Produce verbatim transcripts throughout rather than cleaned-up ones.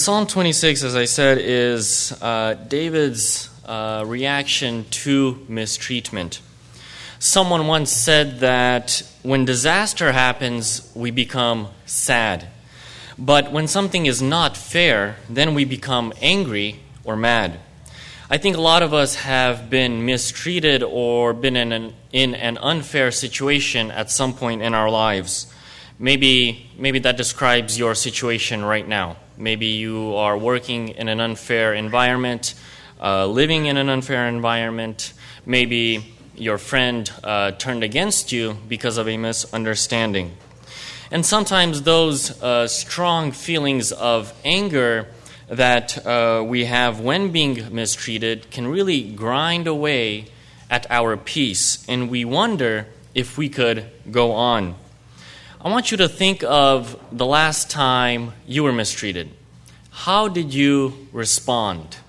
Psalm twenty-six, as I said, is uh, David's uh, reaction to mistreatment. Someone once said that when disaster happens, we become sad. But when something is not fair, then we become angry or mad. I think a lot of us have been mistreated or been in an, in an unfair situation at some point in our lives. Maybe, maybe that describes your situation right now. Maybe you are working in an unfair environment, uh, living in an unfair environment. Maybe your friend uh, turned against you because of a misunderstanding. And sometimes those uh, strong feelings of anger that uh, we have when being mistreated can really grind away at our peace, and we wonder if we could go on. I want you to think of the last time you were mistreated. How did you respond?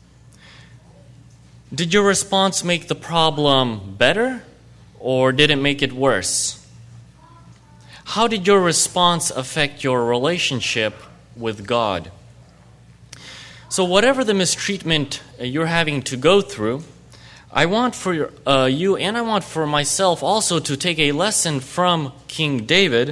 Did your response make the problem better, or did it make it worse? How did your response affect your relationship with God? So whatever the mistreatment you're having to go through, I want for uh, you and I want for myself also to take a lesson from King David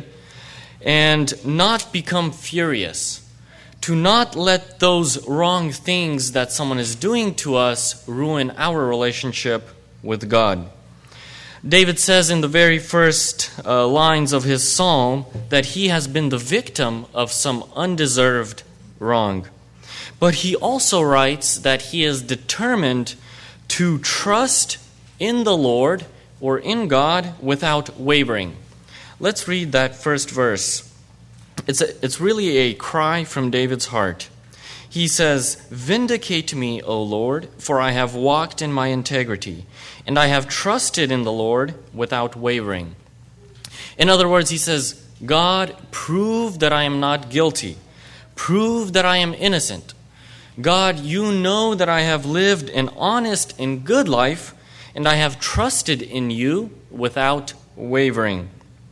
and not become furious, to not let those wrong things that someone is doing to us ruin our relationship with God. David says in the very first uh, lines of his psalm that he has been the victim of some undeserved wrong. But he also writes that he is determined to trust in the Lord or in God without wavering. Let's read that first verse. It's a, it's really a cry from David's heart. He says, "Vindicate me, O Lord, for I have walked in my integrity, and I have trusted in the Lord without wavering." In other words, he says, God, prove that I am not guilty. Prove that I am innocent. God, you know that I have lived an honest and good life, and I have trusted in you without wavering.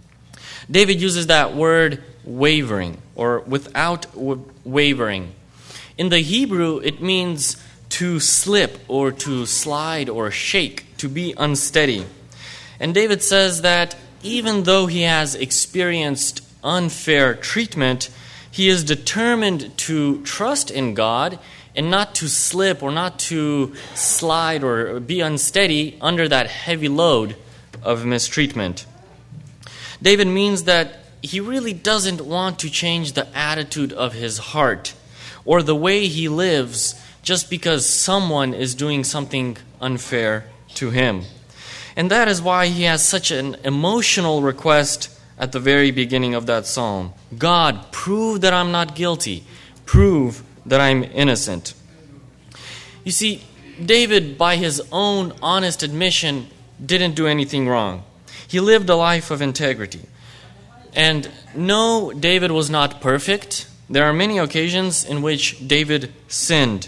David uses that word wavering, or without w- wavering. In the Hebrew, it means to slip or to slide or shake, to be unsteady. And David says that even though he has experienced unfair treatment, he is determined to trust in God and not to slip or not to slide or be unsteady under that heavy load of mistreatment. David means that he really doesn't want to change the attitude of his heart or the way he lives just because someone is doing something unfair to him. And that is why he has such an emotional request at the very beginning of that psalm. God, prove that I'm not guilty. Prove that I'm innocent. You see, David, by his own honest admission, didn't do anything wrong. He lived a life of integrity. And no, David was not perfect. There are many occasions in which David sinned.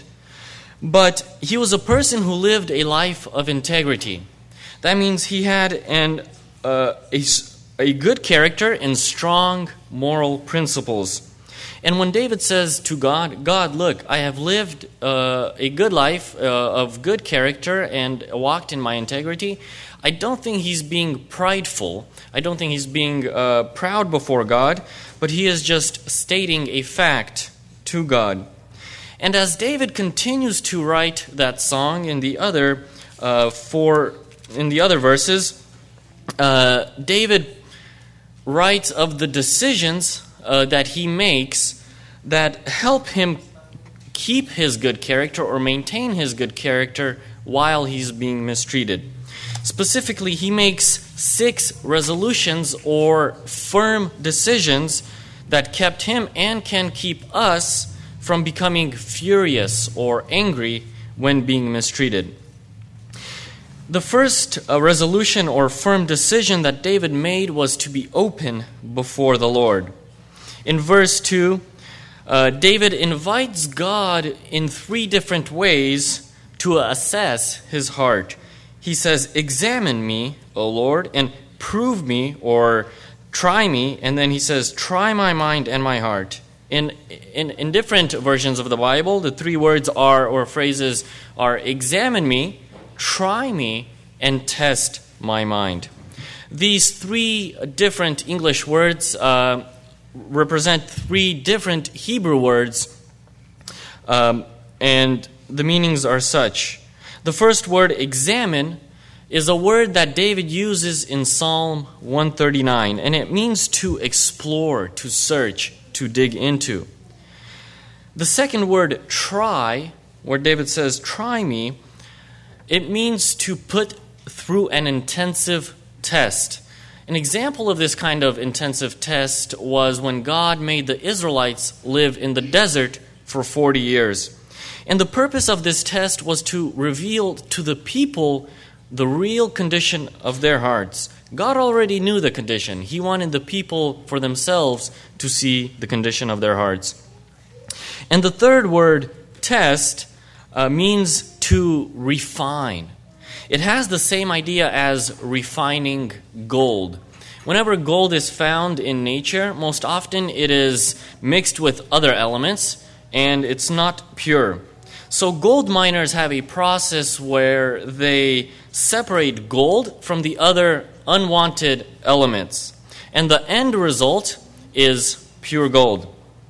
But he was a person who lived a life of integrity. That means he had an uh, a, a good character and strong moral principles. And when David says to God, God, look, I have lived uh, a good life uh, of good character and walked in my integrity, I don't think he's being prideful. I don't think he's being uh, proud before God, but he is just stating a fact to God. And as David continues to write that song in the other uh, four, in the other verses, uh, David writes of the decisions uh, that he makes that help him keep his good character or maintain his good character while he's being mistreated. Specifically, he makes six resolutions or firm decisions that kept him and can keep us from becoming furious or angry when being mistreated. The first uh, resolution or firm decision that David made was to be open before the Lord. In verse two, uh, David invites God in three different ways to assess his heart. He says, "Examine me, O Lord, and prove me," or "try me," and then he says, "Try my mind and my heart, In, in, in different versions of the Bible, the three words are, or phrases are, examine me, try me, and test my mind. These three different English words uh, represent three different Hebrew words, um, and the meanings are such. The first word, examine, is a word that David uses in Psalm one thirty-nine, and it means to explore, to search, to dig into. The second word, try, where David says, try me, it means to put through an intensive test. An example of this kind of intensive test was when God made the Israelites live in the desert for forty years. And the purpose of this test was to reveal to the people the real condition of their hearts. God already knew the condition. He wanted the people for themselves to see the condition of their hearts. And the third word, test, uh, means to refine. It has the same idea as refining gold. Whenever gold is found in nature, most often it is mixed with other elements, and it's not pure. So gold miners have a process where they separate gold from the other unwanted elements. And the end result is pure gold.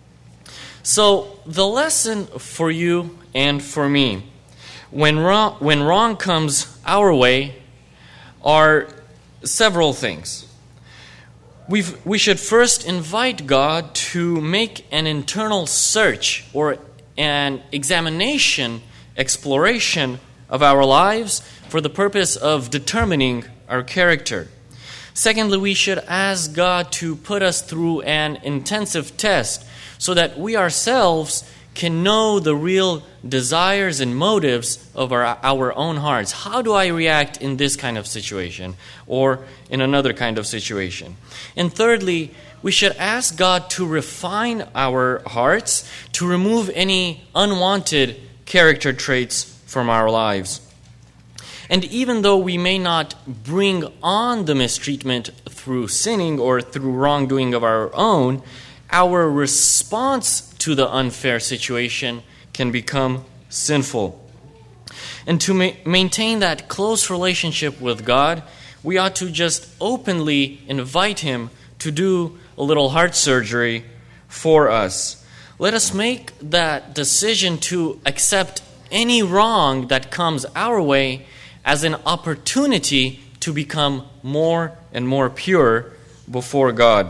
So the lesson for you and for me, when wrong, when wrong comes our way, are several things. We've, we should first invite God to make an internal search or an examination, exploration of our lives for the purpose of determining our character. Secondly, we should ask God to put us through an intensive test so that we ourselves can know the real desires and motives of our, our own hearts. How do I react in this kind of situation or in another kind of situation? And thirdly, we should ask God to refine our hearts, to remove any unwanted character traits from our lives. And even though we may not bring on the mistreatment through sinning or through wrongdoing of our own, our response to the unfair situation can become sinful. And to ma- maintain that close relationship with God, we ought to just openly invite Him to do a little heart surgery for us. Let us make that decision to accept any wrong that comes our way as an opportunity to become more and more pure before God.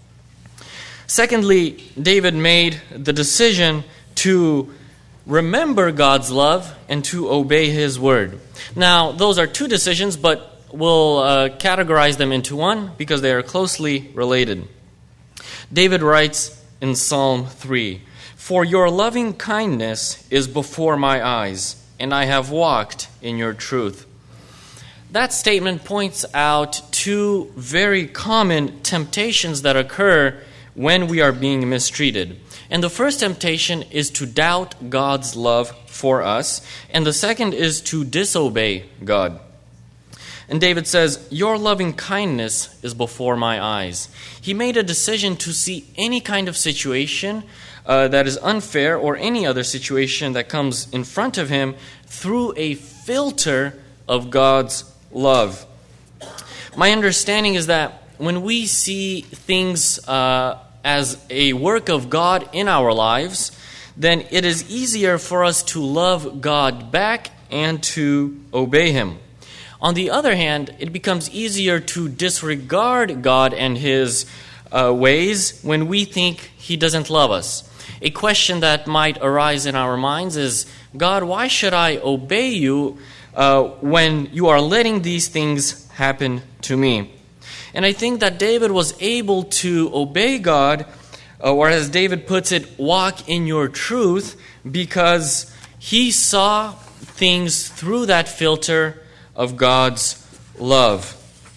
Secondly, David made the decision to remember God's love and to obey His word. Now, those are two decisions, but we'll uh, categorize them into one because they are closely related. David writes in Psalm three, "For your loving kindness is before my eyes, and I have walked in your truth." That statement points out two very common temptations that occur when we are being mistreated. And the first temptation is to doubt God's love for us, and the second is to disobey God. And David says, "Your loving kindness is before my eyes." He made a decision to see any kind of situation uh, that is unfair or any other situation that comes in front of him through a filter of God's love. My understanding is that when we see things uh, as a work of God in our lives, then it is easier for us to love God back and to obey Him. On the other hand, it becomes easier to disregard God and His uh, ways when we think He doesn't love us. A question that might arise in our minds is, God, why should I obey you uh, when you are letting these things happen to me? And I think that David was able to obey God, uh, or as David puts it, walk in your truth, because he saw things through that filter of God's love.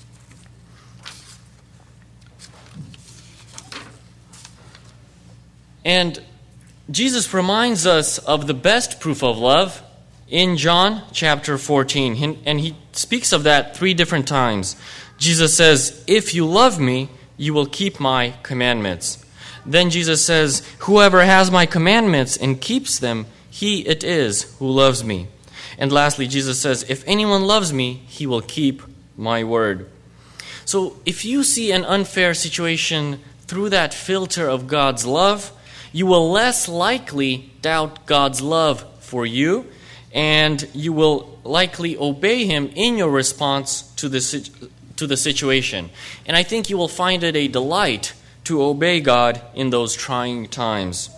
And Jesus reminds us of the best proof of love in John chapter fourteen. And he speaks of that three different times. Jesus says, "If you love me, you will keep my commandments." Then Jesus says, "Whoever has my commandments and keeps them, he it is who loves me." And lastly, Jesus says, "If anyone loves me, he will keep my word." So if you see an unfair situation through that filter of God's love, you will less likely doubt God's love for you, and you will likely obey Him in your response to the, to the situation. And I think you will find it a delight to obey God in those trying times.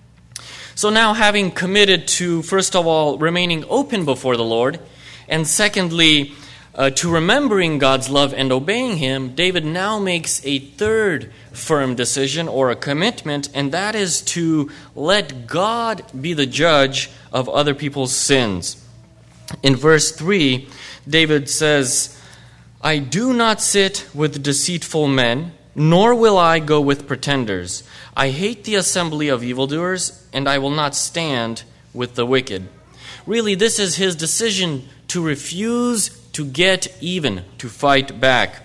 So now, having committed to, first of all, remaining open before the Lord, and secondly, uh, to remembering God's love and obeying Him, David now makes a third firm decision or a commitment, and that is to let God be the judge of other people's sins. In verse three, David says, "I do not sit with deceitful men, nor will I go with pretenders. I hate the assembly of evildoers, and I will not stand with the wicked." Really, this is his decision to refuse to get even, to fight back.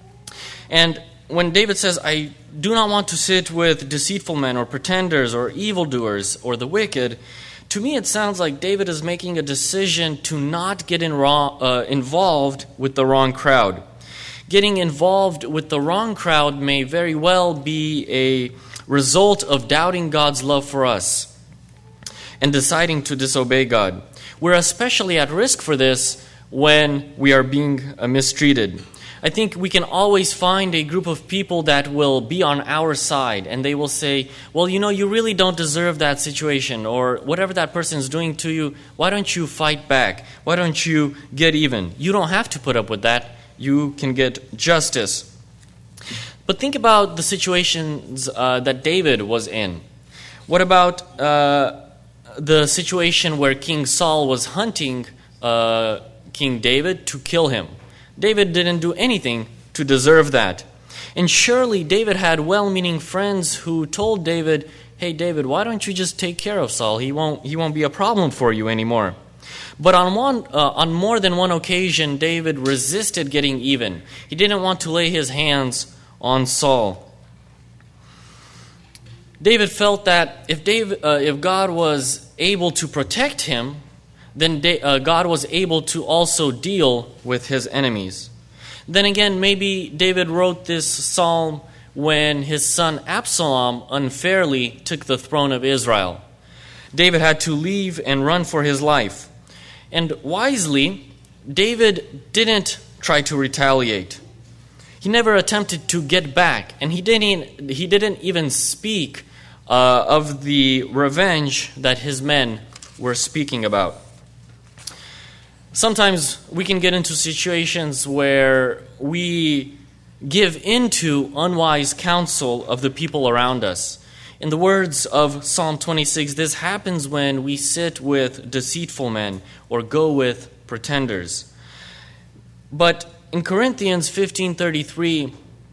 And when David says, "I do not want to sit with deceitful men or pretenders or evildoers or the wicked," to me it sounds like David is making a decision to not get in wrong, uh, involved with the wrong crowd. Getting involved with the wrong crowd may very well be a result of doubting God's love for us and deciding to disobey God. We're especially at risk for this when we are being uh, mistreated. I think we can always find a group of people that will be on our side, and they will say, "Well, you know, you really don't deserve that situation," or "Whatever that person is doing to you, why don't you fight back? Why don't you get even? You don't have to put up with that. You can get justice." But think about the situations uh, that David was in. What about uh, the situation where King Saul was hunting uh, King David to kill him? David didn't do anything to deserve that. And surely David had well-meaning friends who told David, "Hey, David, why don't you just take care of Saul? He won't, he won't be a problem for you anymore." But on one, uh, on more than one occasion, David resisted getting even. He didn't want to lay his hands on Saul. David felt that if David, uh, if God was able to protect him, then da- uh, God was able to also deal with his enemies. Then again, maybe David wrote this psalm when his son Absalom unfairly took the throne of Israel. David had to leave and run for his life. And wisely, David didn't try to retaliate. He never attempted to get back, and he didn't, he didn't even speak uh, of the revenge that his men were speaking about. Sometimes we can get into situations where we give into unwise counsel of the people around us. In the words of Psalm twenty-six, this happens when we sit with deceitful men or go with pretenders. But in Corinthians fifteen thirty-three,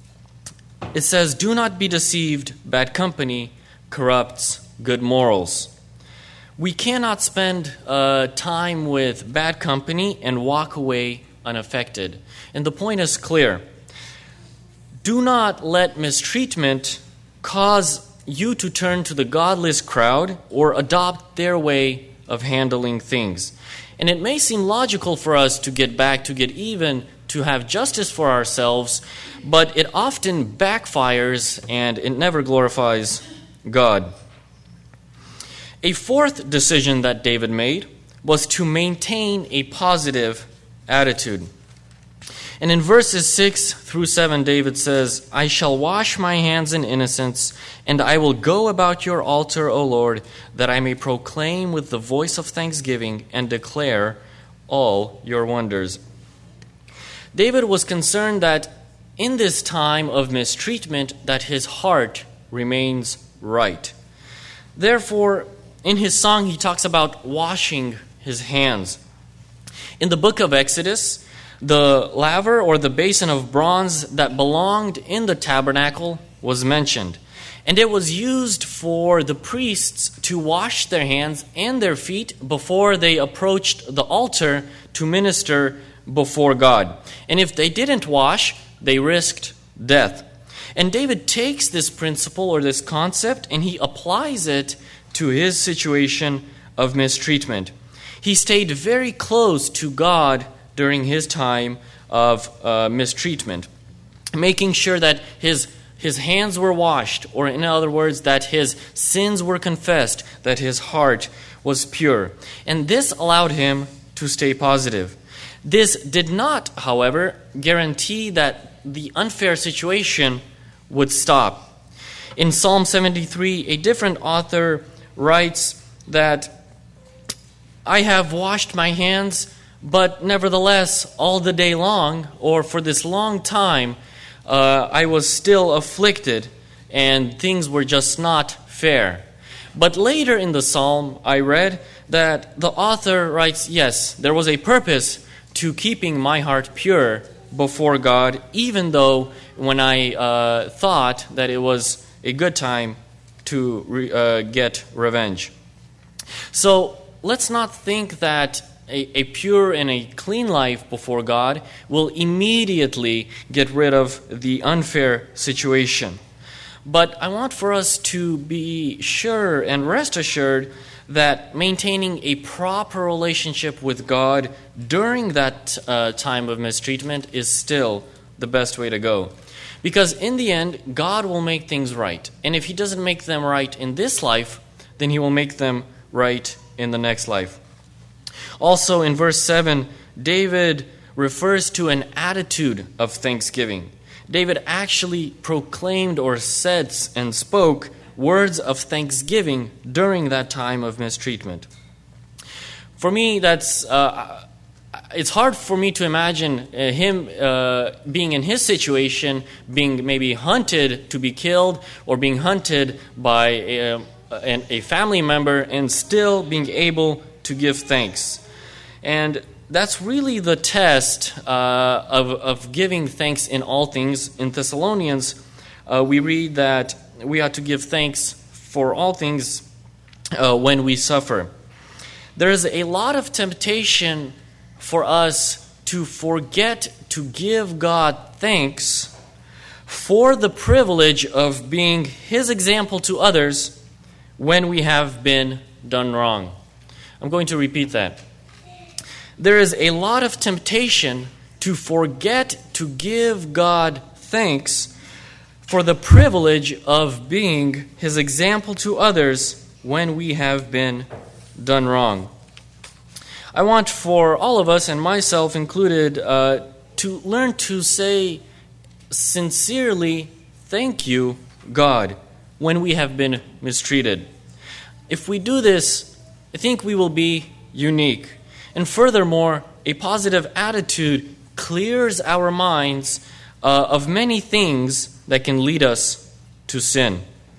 it says, "Do not be deceived, bad company corrupts good morals." We cannot spend uh, time with bad company and walk away unaffected. And the point is clear. Do not let mistreatment cause you to turn to the godless crowd or adopt their way of handling things. And it may seem logical for us to get back, to get even, to have justice for ourselves, but it often backfires and it never glorifies God. A fourth decision that David made was to maintain a positive attitude. And in verses six through seven, David says, "I shall wash my hands in innocence, and I will go about your altar, O Lord, that I may proclaim with the voice of thanksgiving and declare all your wonders." David was concerned that in this time of mistreatment, that his heart remains right. Therefore, in his song, he talks about washing his hands. In the book of Exodus, the laver or the basin of bronze that belonged in the tabernacle was mentioned. And it was used for the priests to wash their hands and their feet before they approached the altar to minister before God. And if they didn't wash, they risked death. And David takes this principle or this concept and he applies it to his situation of mistreatment. He stayed very close to God during his time of uh, mistreatment, making sure that his his hands were washed, or in other words, that his sins were confessed, that his heart was pure. And this allowed him to stay positive. This did not, however, guarantee that the unfair situation would stop. In Psalm seventy-three, a different author writes that, I have washed my hands, but nevertheless, all the day long, or for this long time, uh, I was still afflicted, and things were just not fair. But later in the psalm, I read that the author writes, yes, there was a purpose to keeping my heart pure before God, even though when I uh, thought that it was a good time to re- uh, get revenge. So let's not think that a, a pure and a clean life before God will immediately get rid of the unfair situation. But I want for us to be sure and rest assured that maintaining a proper relationship with God during that uh, time of mistreatment is still the best way to go. Because in the end, God will make things right. And if He doesn't make them right in this life, then He will make them right in the next life. Also in verse seven, David refers to an attitude of thanksgiving. David actually proclaimed or said and spoke words of thanksgiving during that time of mistreatment. For me, that's uh, it's hard for me to imagine uh, him uh, being in his situation, being maybe hunted to be killed, or being hunted by a, a, a family member, and still being able to give thanks. And that's really the test uh, of, of giving thanks in all things. In Thessalonians, uh, we read that we ought to give thanks for all things uh, when we suffer. There is a lot of temptation for us to forget to give God thanks for the privilege of being His example to others when we have been done wrong. I'm going to repeat that. There is a lot of temptation to forget to give God thanks for the privilege of being His example to others when we have been done wrong. I want for all of us, and myself included, uh, to learn to say sincerely, thank you, God, when we have been mistreated. If we do this, I think we will be unique. And furthermore, a positive attitude clears our minds uh, of many things that can lead us to sin.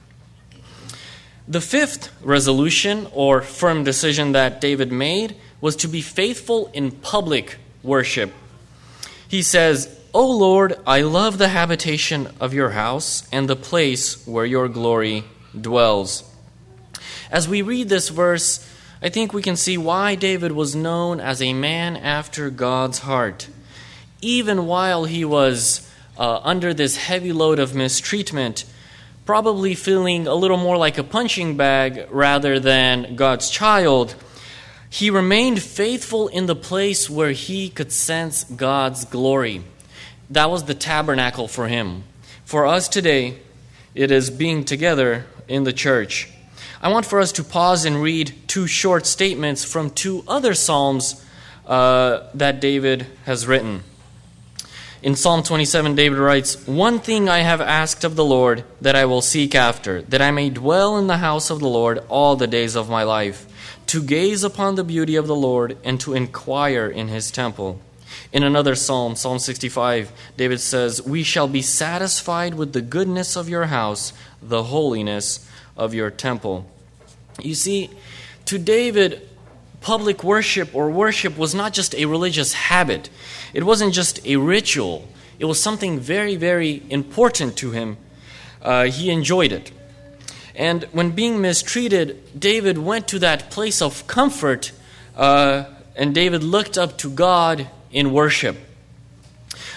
The fifth resolution or firm decision that David made was to be faithful in public worship. He says, O Lord, I love the habitation of your house and the place where your glory dwells. As we read this verse, I think we can see why David was known as a man after God's heart. Even while he was uh, under this heavy load of mistreatment, probably feeling a little more like a punching bag rather than God's child, he remained faithful in the place where he could sense God's glory. That was the tabernacle for him. For us today, it is being together in the church. I want for us to pause and read two short statements from two other psalms uh, that David has written. In Psalm twenty-seven, David writes, One thing I have asked of the Lord that I will seek after, that I may dwell in the house of the Lord all the days of my life, to gaze upon the beauty of the Lord and to inquire in His temple. In another psalm, Psalm sixty-five, David says, We shall be satisfied with the goodness of your house, the holiness of your temple. You see, to David, public worship or worship was not just a religious habit. It wasn't just a ritual. It was something very, very important to him. Uh, he enjoyed it. And when being mistreated, David went to that place of comfort, uh, and David looked up to God in worship.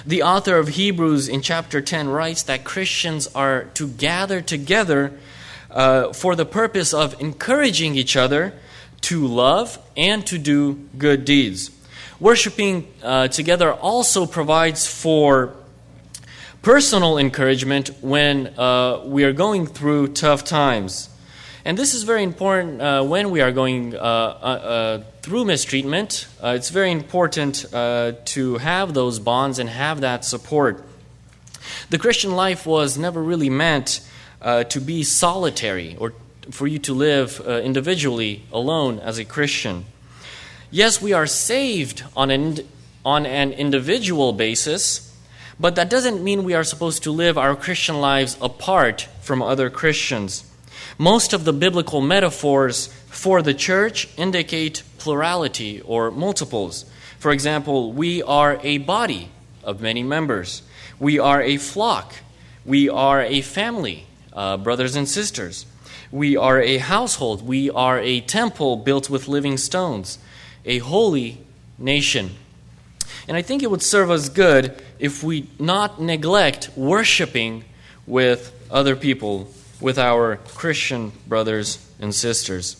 The author of Hebrews in chapter ten writes that Christians are to gather together uh, for the purpose of encouraging each other to love and to do good deeds. Worshiping uh, together also provides for personal encouragement when uh, we are going through tough times. And this is very important uh, when we are going uh, uh, uh, through mistreatment. Uh, it's very important uh, to have those bonds and have that support. The Christian life was never really meant uh, to be solitary or for you to live uh, individually alone as a Christian. Yes, we are saved on an, on an individual basis, but that doesn't mean we are supposed to live our Christian lives apart from other Christians. Most of the biblical metaphors for the church indicate plurality or multiples. For example, we are a body of many members. We are a flock. We are a family, uh, brothers and sisters. We are a household. We are a temple built with living stones, a holy nation. And I think it would serve us good if we not neglect worshiping with other people, with our Christian brothers and sisters.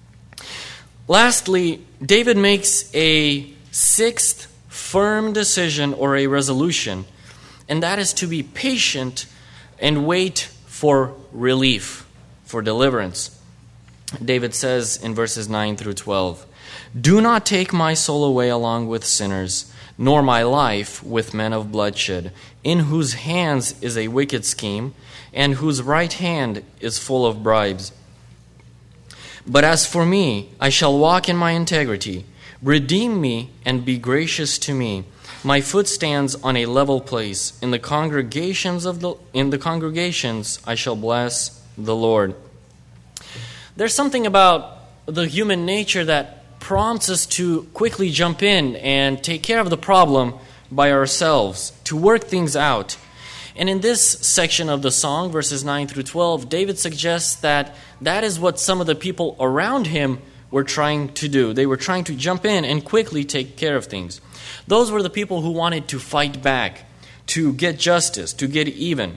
Lastly, David makes a sixth firm decision or a resolution, and that is to be patient and wait for relief, for deliverance. David says in verses nine through twelve, "Do not take my soul away along with sinners, nor my life with men of bloodshed, in whose hands is a wicked scheme, and whose right hand is full of bribes. But as for me, I shall walk in my integrity. Redeem me and be gracious to me. My foot stands on a level place. In the congregations of the in the congregations I shall bless the Lord." There's something about the human nature that prompts us to quickly jump in and take care of the problem by ourselves, to work things out. And in this section of the song, verses nine through twelve, David suggests that that is what some of the people around him were trying to do. They were trying to jump in and quickly take care of things. Those were the people who wanted to fight back, to get justice, to get even.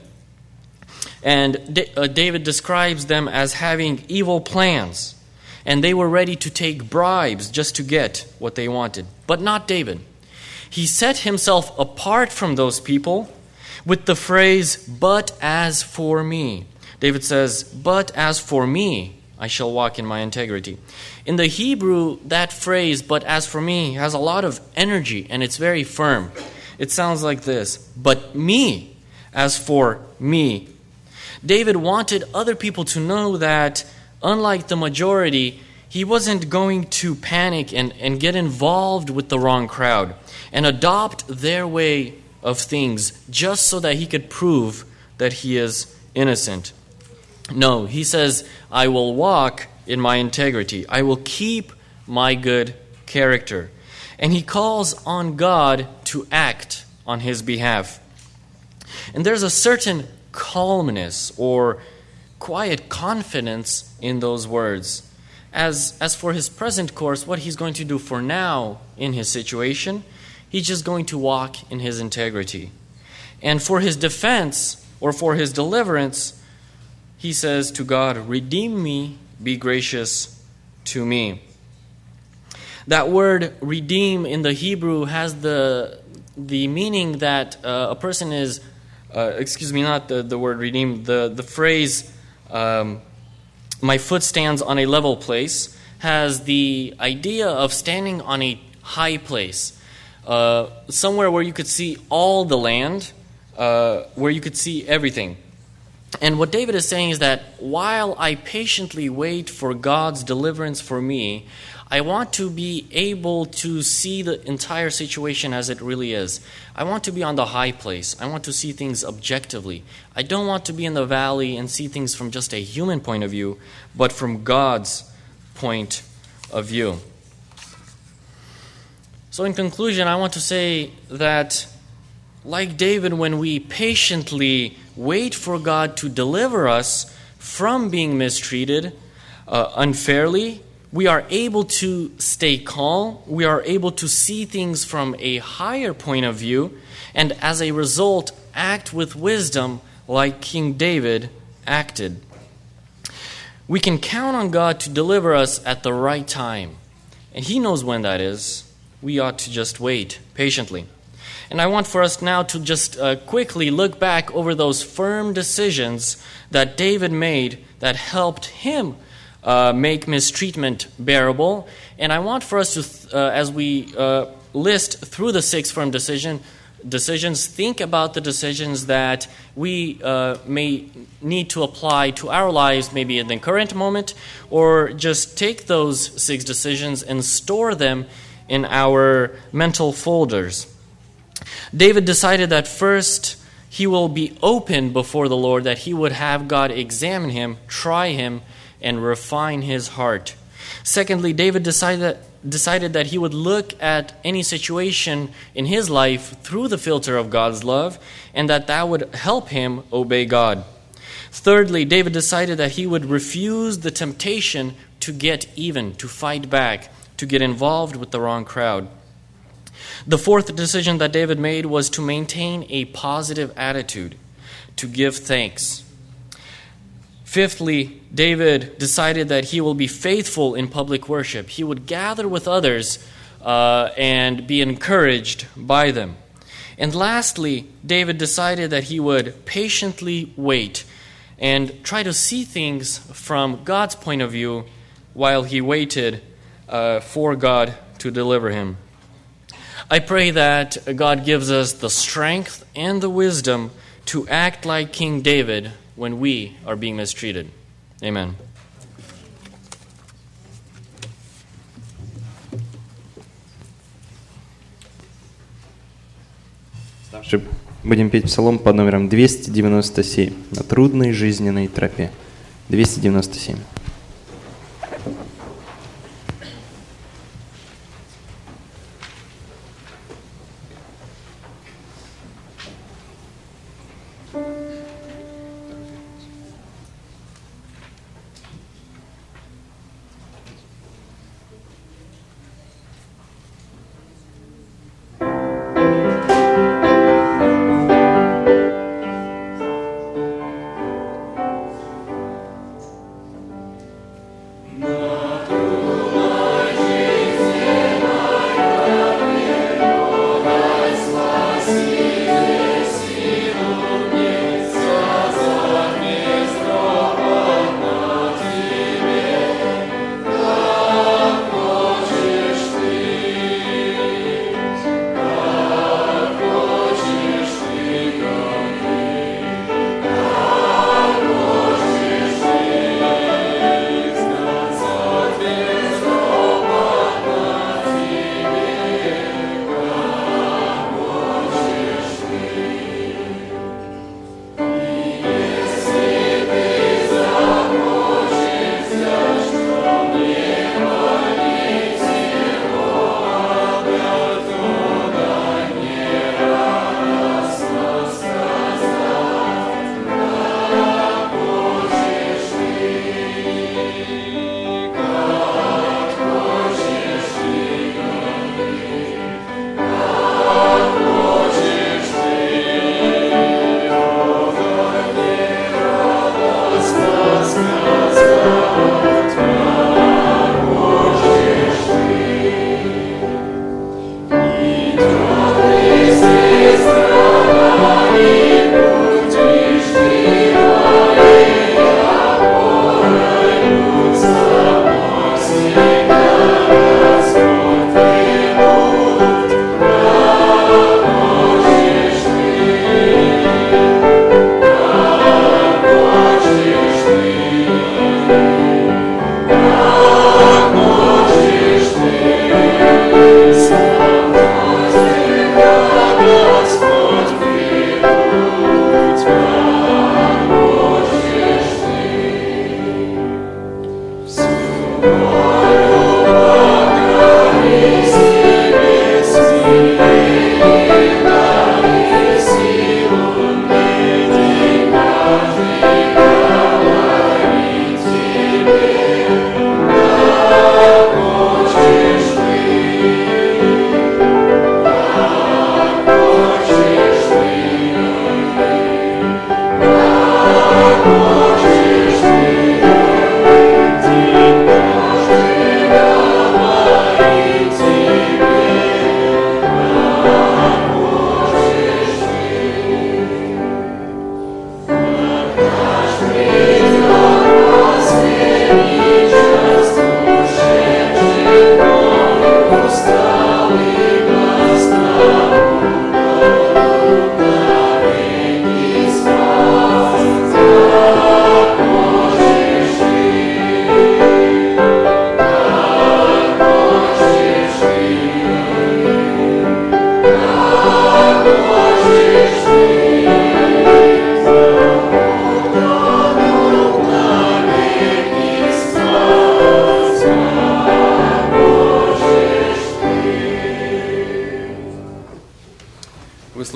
And David describes them as having evil plans. And they were ready to take bribes just to get what they wanted. But not David. He set himself apart from those people with the phrase, "But as for me." David says, "But as for me, I shall walk in my integrity." In the Hebrew, that phrase, "but as for me," has a lot of energy and it's very firm. It sounds like this, "But me, as for me." David wanted other people to know that unlike the majority, he wasn't going to panic and, and get involved with the wrong crowd and adopt their way of things just so that he could prove that he is innocent. No, he says, "I will walk in my integrity. I will keep my good character." And he calls on God to act on his behalf. And there's a certain calmness or quiet confidence in those words. As, as for his present course, what he's going to do for now in his situation, he's just going to walk in his integrity. And for his defense or for his deliverance, he says to God, "Redeem me, be gracious to me." That word redeem in the Hebrew has the, the meaning that uh, a person is Uh, excuse me, not the, the word redeem, the, the phrase, um, "my foot stands on a level place," has the idea of standing on a high place, uh, somewhere where you could see all the land, uh, where you could see everything. And what David is saying is that while I patiently wait for God's deliverance for me, I want to be able to see the entire situation as it really is. I want to be on the high place. I want to see things objectively. I don't want to be in the valley and see things from just a human point of view, but from God's point of view. So in conclusion, I want to say that, like David, when we patiently wait for God to deliver us from being mistreated uh, unfairly we are able to stay calm, we are able to see things from a higher point of view, and as a result, act with wisdom like King David acted. We can count on God to deliver us at the right time, and He knows when that is. We ought to just wait patiently. And I want for us now to just uh, quickly look back over those firm decisions that David made that helped him uh, make mistreatment bearable. And I want for us to, uh, as we uh, list through the six firm decision, decisions, think about the decisions that we uh, may need to apply to our lives, maybe in the current moment, or just take those six decisions and store them in our mental folders. David decided that first he will be open before the Lord, that he would have God examine him, try him, and refine his heart. Secondly, David decided that, decided that he would look at any situation in his life through the filter of God's love, and that that would help him obey God. Thirdly, David decided that he would refuse the temptation to get even, to fight back, to get involved with the wrong crowd. The fourth decision that David made was to maintain a positive attitude, to give thanks. Fifthly, David decided that he will be faithful in public worship. He would gather with others uh, and be encouraged by them. And lastly, David decided that he would patiently wait and try to see things from God's point of view while he waited uh, for God to deliver him. I pray that God gives us the strength and the wisdom to act like King David when we are being mistreated. Amen. Будем петь псалом под номером двести девяносто семь «На трудной жизненной тропе». двести девяносто семь.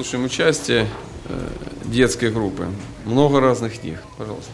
послушаем участие детской группы. Много разных книг. Пожалуйста.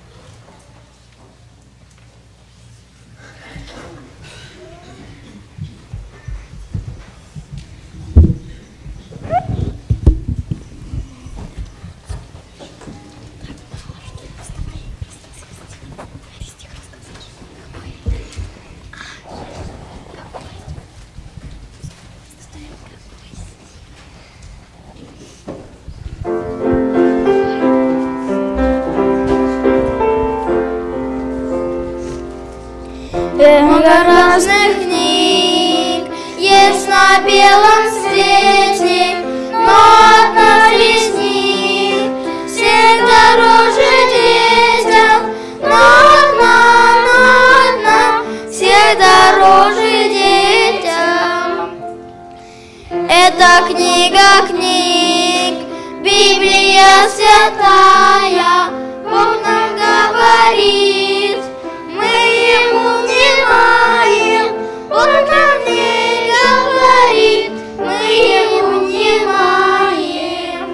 Много разных книг есть на белом свете, но одна из них всех дороже детям, но одна, но одна всех дороже детям. Это книга книг, Библия святая, Бог нам говорит, мы Ему внимаем, Он нам не говорит, мы Ему внимаем.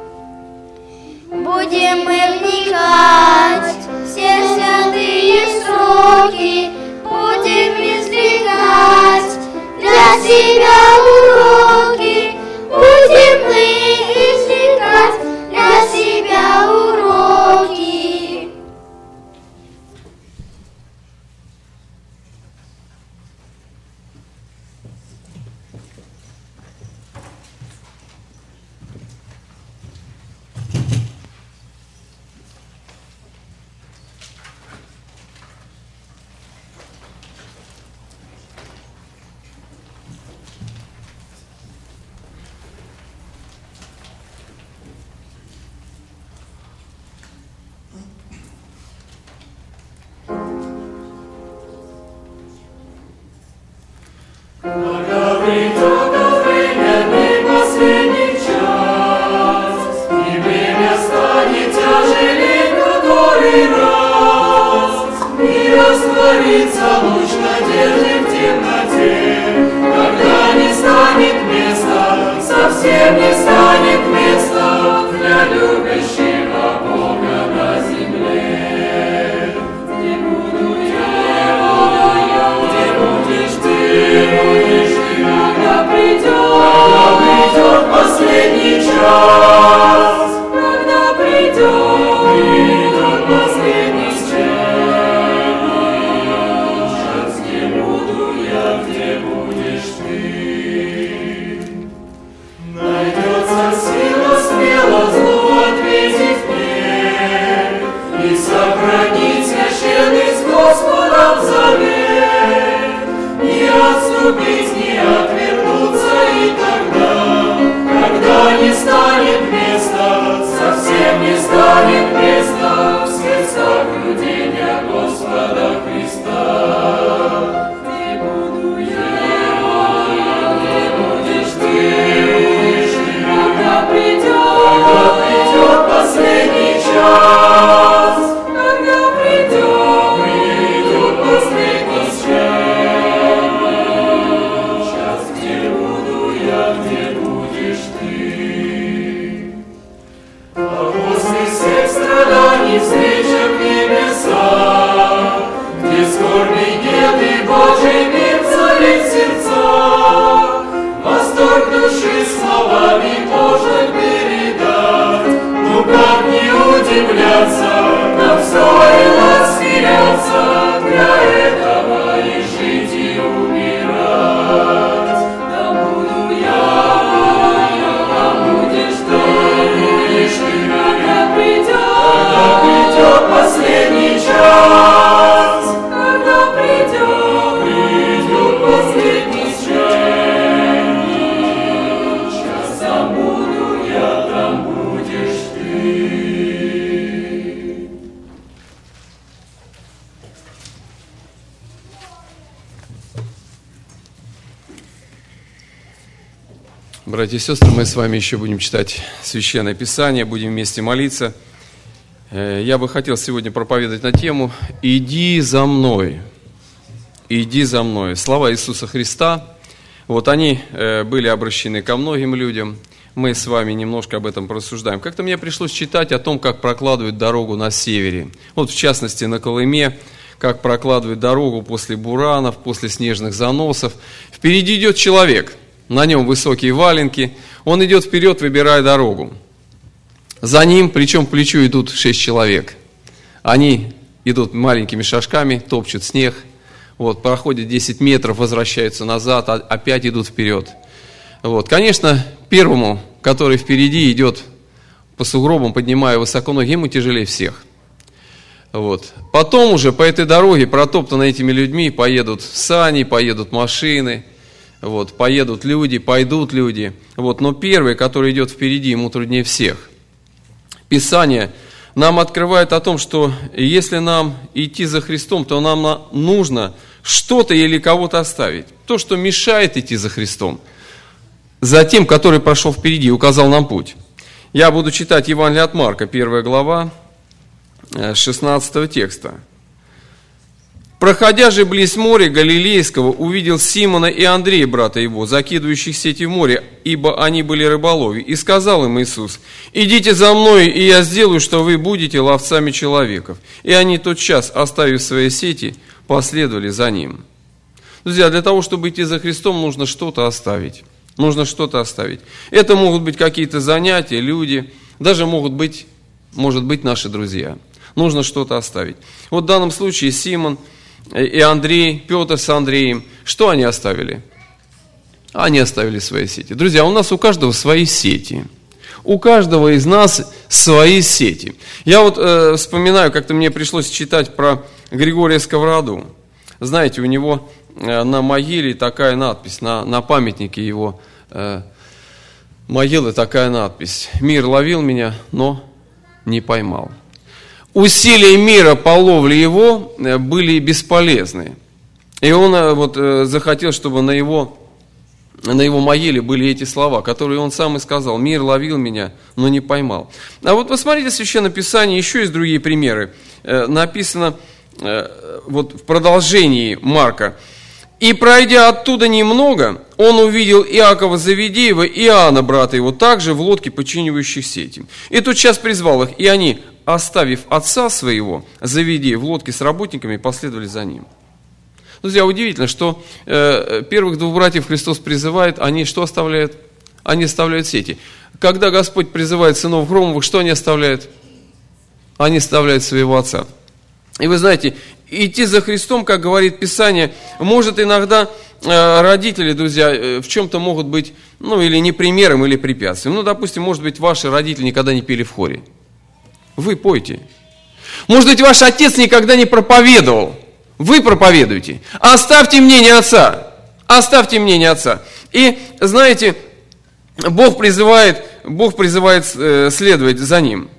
Будем мы вникать в все святые строки, будем извлекать для себя уроки, будем мы извлекать для себя уроки. Братья и сестры, мы с вами еще будем читать Священное Писание, будем вместе молиться. Я бы хотел сегодня проповедовать на тему «Иди за мной». «Иди за мной». Слова Иисуса Христа, вот они были обращены ко многим людям. мы с вами немножко об этом порассуждаем. Как-то мне пришлось читать о том, как прокладывают дорогу на севере. Вот в частности на Колыме, как прокладывают дорогу после буранов, после снежных заносов. Впереди идет человек, на нем высокие валенки, он идет вперед, выбирая дорогу. За ним, плечом к плечу, идут шесть человек. Они идут маленькими шажками, топчут снег, вот, проходят десять метров, возвращаются назад, опять идут вперед. Вот. Конечно, первому, который впереди идет по сугробам, поднимая высоко ноги, ему тяжелее всех. Вот. Потом уже по этой дороге, протоптанной этими людьми, поедут сани, поедут машины, вот, поедут люди, пойдут люди. Вот. Но первый, который идет впереди, ему труднее всех. Писание нам открывает о том, что если нам идти за Христом, то нам нужно что-то или кого-то оставить. То, что мешает идти за Христом, за тем, который прошел впереди и указал нам путь. Я буду читать Евангелие от Марка, первая глава, шестнадцатого текста. «Проходя же близ моря Галилейского, увидел Симона и Андрея, брата его, закидывающих сети в море, ибо они были рыболови. И сказал им Иисус: идите за мной, и я сделаю, что вы будете ловцами человеков. И они тотчас, оставив свои сети, последовали за ним». Друзья, для того, чтобы идти за Христом, нужно что-то оставить. Нужно что-то оставить. Это могут быть какие-то занятия, люди, даже могут быть, может быть, наши друзья. Нужно что-то оставить. Вот в данном случае Симон и Андрей, Петр с Андреем, что они оставили? Они оставили свои сети. Друзья, у нас у каждого свои сети. У каждого из нас свои сети. Я вот э, вспоминаю, как-то мне пришлось читать про Григория Сковороду. Знаете, у него э, на могиле такая надпись, на, на памятнике его э, могилы такая надпись: «Мир ловил меня, но не поймал». Усилия мира по ловле его были бесполезны. И он вот захотел, чтобы на его, на его могиле были эти слова, которые он сам и сказал: «Мир ловил меня, но не поймал». А вот посмотрите в Священном Писании, еще есть другие примеры. Написано вот в продолжении Марка: «И пройдя оттуда немного, он увидел Иакова Завидеева и Иоанна, брата его, также в лодке, починивающих сети. И тотчас призвал их, и они, оставив отца своего, Завидея, в лодке с работниками, последовали за ним». Друзья, удивительно, что э, первых двух братьев Христос призывает, они что оставляют? Они оставляют сети. Когда Господь призывает сынов Хромовых, что они оставляют? Они оставляют своего отца. И вы знаете, идти за Христом, как говорит Писание, может иногда э, родители, друзья, э, в чем-то могут быть, ну, или не примером, или препятствием. Ну, допустим, может быть, ваши родители никогда не пели в хоре. Вы пойте. Может быть, ваш отец никогда не проповедовал. Вы проповедуете. Оставьте мнение отца. Оставьте мнение отца. И, знаете, Бог призывает, Бог призывает э, следовать за ним.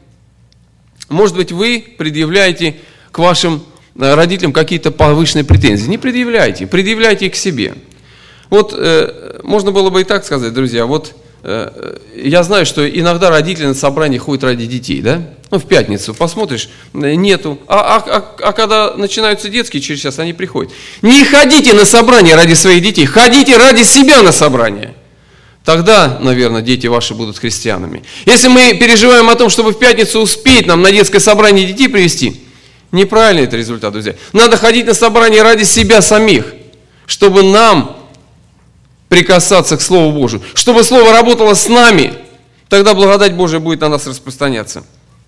Может быть, вы предъявляете к вашим родителям какие-то повышенные претензии. Не предъявляйте, предъявляйте их к себе. Вот э, можно было бы и так сказать, друзья, вот э, я знаю, что иногда родители на собрание ходят ради детей, да? Ну, в пятницу посмотришь, нету. А, а, а, а когда начинаются детские, через час они приходят. Не ходите на собрание ради своих детей, ходите ради себя на собрание. Тогда, наверное, дети ваши будут христианами. Если мы переживаем о том, чтобы в пятницу успеть нам на детское собрание детей привести, неправильный это результат, друзья. Надо ходить на собрание ради себя самих, чтобы нам прикасаться к Слову Божию, чтобы Слово работало с нами, тогда благодать Божия будет на нас распространяться.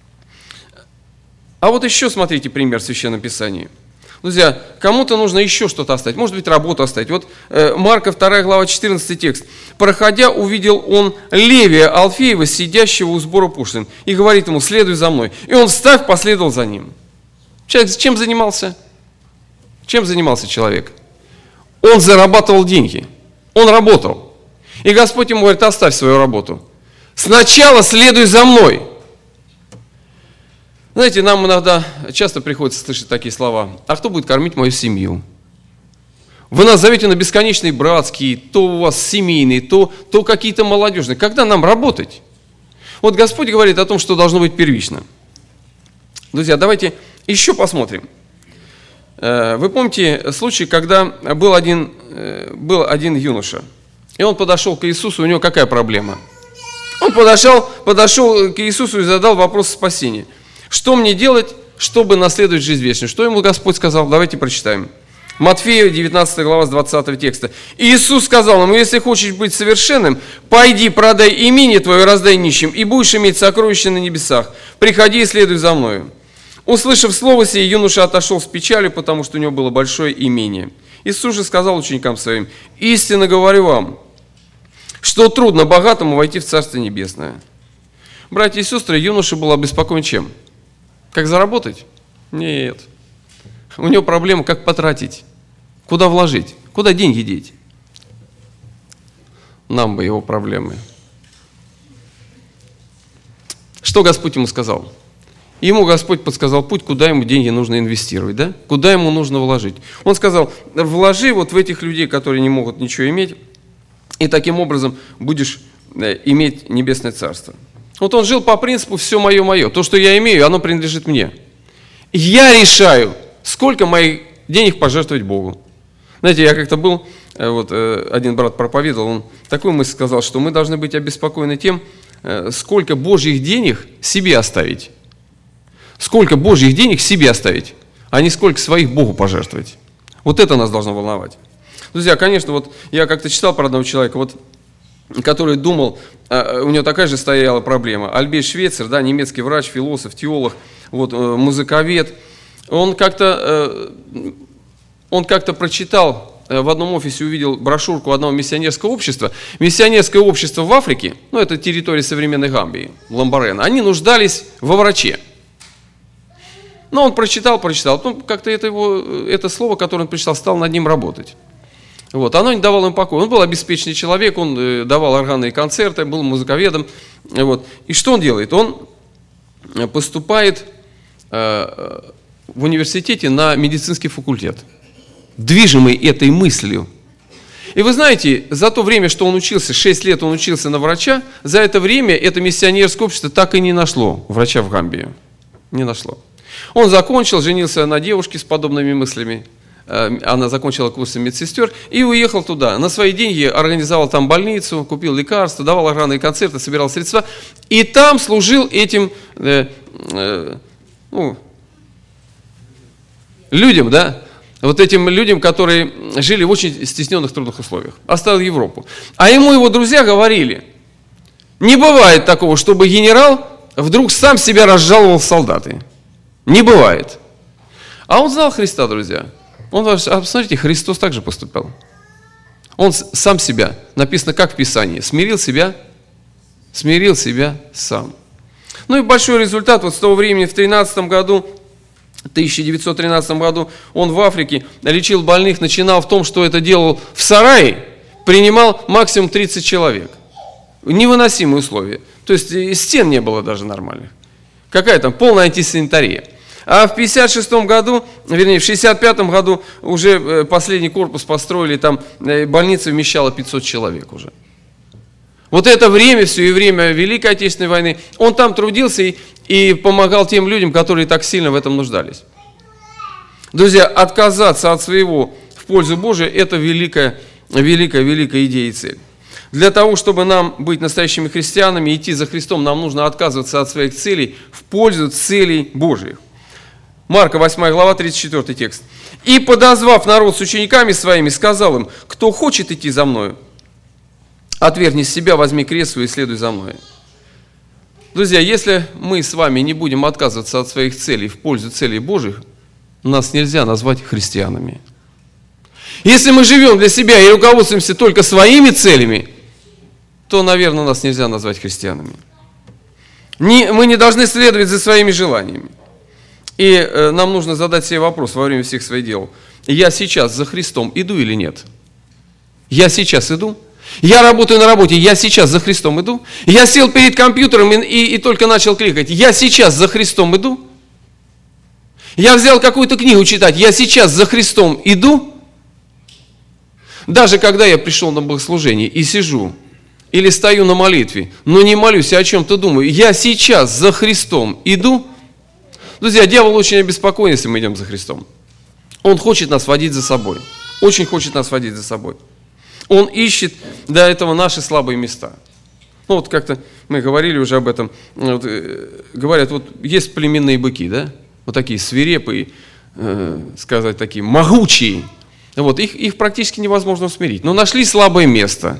А вот еще смотрите пример в Священном Писании. Друзья, кому-то нужно еще что-то оставить, может быть, работу оставить. Вот э, Марка вторая глава, четырнадцатый текст. «Проходя, увидел он Левия Алфеева, сидящего у сбора пошлин, и говорит ему: следуй за мной. И он, встав, последовал за ним». Человек чем занимался? Чем занимался человек? Он зарабатывал деньги. Он работал. И Господь ему говорит: оставь свою работу. Сначала следуй за мной. Знаете, нам иногда часто приходится слышать такие слова: а кто будет кормить мою семью? Вы нас зовете на бесконечные братские, то у вас семейные, то, то какие-то молодежные. Когда нам работать? Вот Господь говорит о том, что должно быть первично. Друзья, давайте еще посмотрим. Вы помните случай, когда был один, был один юноша, и он подошел к Иисусу, у него какая проблема? Он подошел, подошел к Иисусу и задал вопрос спасения. Что мне делать, чтобы наследовать жизнь вечную? Что ему Господь сказал? Давайте прочитаем. Матфея, девятнадцатая глава, с двадцатого текста. Иисус сказал ему: если хочешь быть совершенным, пойди, продай имение твое, раздай нищим, и будешь иметь сокровища на небесах. Приходи и следуй за мною. Услышав слово сие, юноша отошел с печалью, потому что у него было большое имение. Иисус же сказал ученикам своим: истинно говорю вам, что трудно богатому войти в Царство Небесное. Братья и сестры, юноша был обеспокоен чем? Как заработать? Нет. У него проблема, как потратить, куда вложить, куда деньги деть. Нам бы его проблемы. Что Господь ему сказал? Ему Господь подсказал путь, куда ему деньги нужно инвестировать, да? Куда ему нужно вложить. Он сказал: вложи вот в этих людей, которые не могут ничего иметь, и таким образом будешь иметь небесное царство. Вот он жил по принципу «все мое, мое». То, что я имею, оно принадлежит мне. Я решаю, сколько моих денег пожертвовать Богу. Знаете, я как-то был, вот один брат проповедовал, он такую мысль сказал, что мы должны быть обеспокоены тем, сколько Божьих денег себе оставить. Сколько Божьих денег себе оставить, а не сколько своих Богу пожертвовать. Вот это нас должно волновать. Друзья, конечно, вот я как-то читал про одного человека, вот, который думал, у него такая же стояла проблема. Альберт Швейцер, да, немецкий врач, философ, теолог, вот, музыковед. Он как-то, он как-то прочитал, в одном офисе увидел брошюрку одного миссионерского общества. Миссионерское общество в Африке, ну это территория современной Гамбии, Ламбарена, они нуждались во враче. Но он прочитал, прочитал, потом как-то это, его, это слово, которое он прочитал, стал над ним работать. Вот, оно не давало ему покоя. Он был обеспеченный человек, он э, давал органные концерты, был музыковедом. Вот. И что он делает? Он поступает э, в университете на медицинский факультет, движимый этой мыслью. И вы знаете, за то время, что он учился, шесть лет он учился на врача, за это время это миссионерское общество так и не нашло врача в Гамбии. Не нашло. Он закончил, женился на девушке с подобными мыслями. Она закончила курсы медсестер и уехал туда. На свои деньги организовал там больницу, купил лекарства, давал охранные концерты, собирал средства. И там служил этим э, э, ну, людям, да, вот этим людям, которые жили в очень стесненных, трудных условиях. Оставил Европу. А ему его друзья говорили: не бывает такого, чтобы генерал вдруг сам себя разжаловал в солдаты. Не бывает. А он знал Христа, друзья. Он, посмотрите, Христос также поступал. Он сам себя, написано как в Писании, смирил себя, смирил себя сам. Ну и большой результат, вот с того времени, в тринадцатом году, тысяча девятьсот тринадцатом году, он в Африке лечил больных, начинал в том, что это делал в сарае, принимал максимум тридцать человек. Невыносимые условия. То есть стен не было даже нормальных. Какая там полная антисанитария. А в пятьдесят шестом году, вернее, в шестьдесят пятом году уже последний корпус построили, там больница вмещала пятьсот человек уже. Вот это время, все и время Великой Отечественной войны, он там трудился и, и помогал тем людям, которые так сильно в этом нуждались. Друзья, отказаться от своего в пользу Божию – это великая, великая, великая идея и цель. Для того, чтобы нам быть настоящими христианами, идти за Христом, нам нужно отказываться от своих целей в пользу целей Божьих. Марка восьмая глава, тридцать четвёртый текст. «И, подозвав народ с учениками своими, сказал им: кто хочет идти за мною, отвергни себя, возьми крест свой и следуй за мной». Друзья, если мы с вами не будем отказываться от своих целей в пользу целей Божьих, нас нельзя назвать христианами. Если мы живем для себя и руководствуемся только своими целями, то, наверное, нас нельзя назвать христианами. Не, мы не должны следовать за своими желаниями. И э, нам нужно задать себе вопрос во время всех своих дел. Я сейчас за Христом иду или нет? Я сейчас иду? Я работаю на работе, я сейчас за Христом иду? Я сел перед компьютером и, и, и только начал кликать. Я сейчас за Христом иду? Я взял какую-то книгу читать, я сейчас за Христом иду? Даже когда я пришел на богослужение и сижу, или стою на молитве, но не молюсь, я о чем-то думаю, я сейчас за Христом иду? Друзья, дьявол очень обеспокоен, если мы идем за Христом. Он хочет нас водить за собой. Очень хочет нас водить за собой. Он ищет для этого наши слабые места. Ну вот как-то мы говорили уже об этом. Вот, э, говорят, вот есть племенные быки, да? Вот такие свирепые, э, сказать, такие могучие. Вот, их, их практически невозможно усмирить. Но нашли слабое место.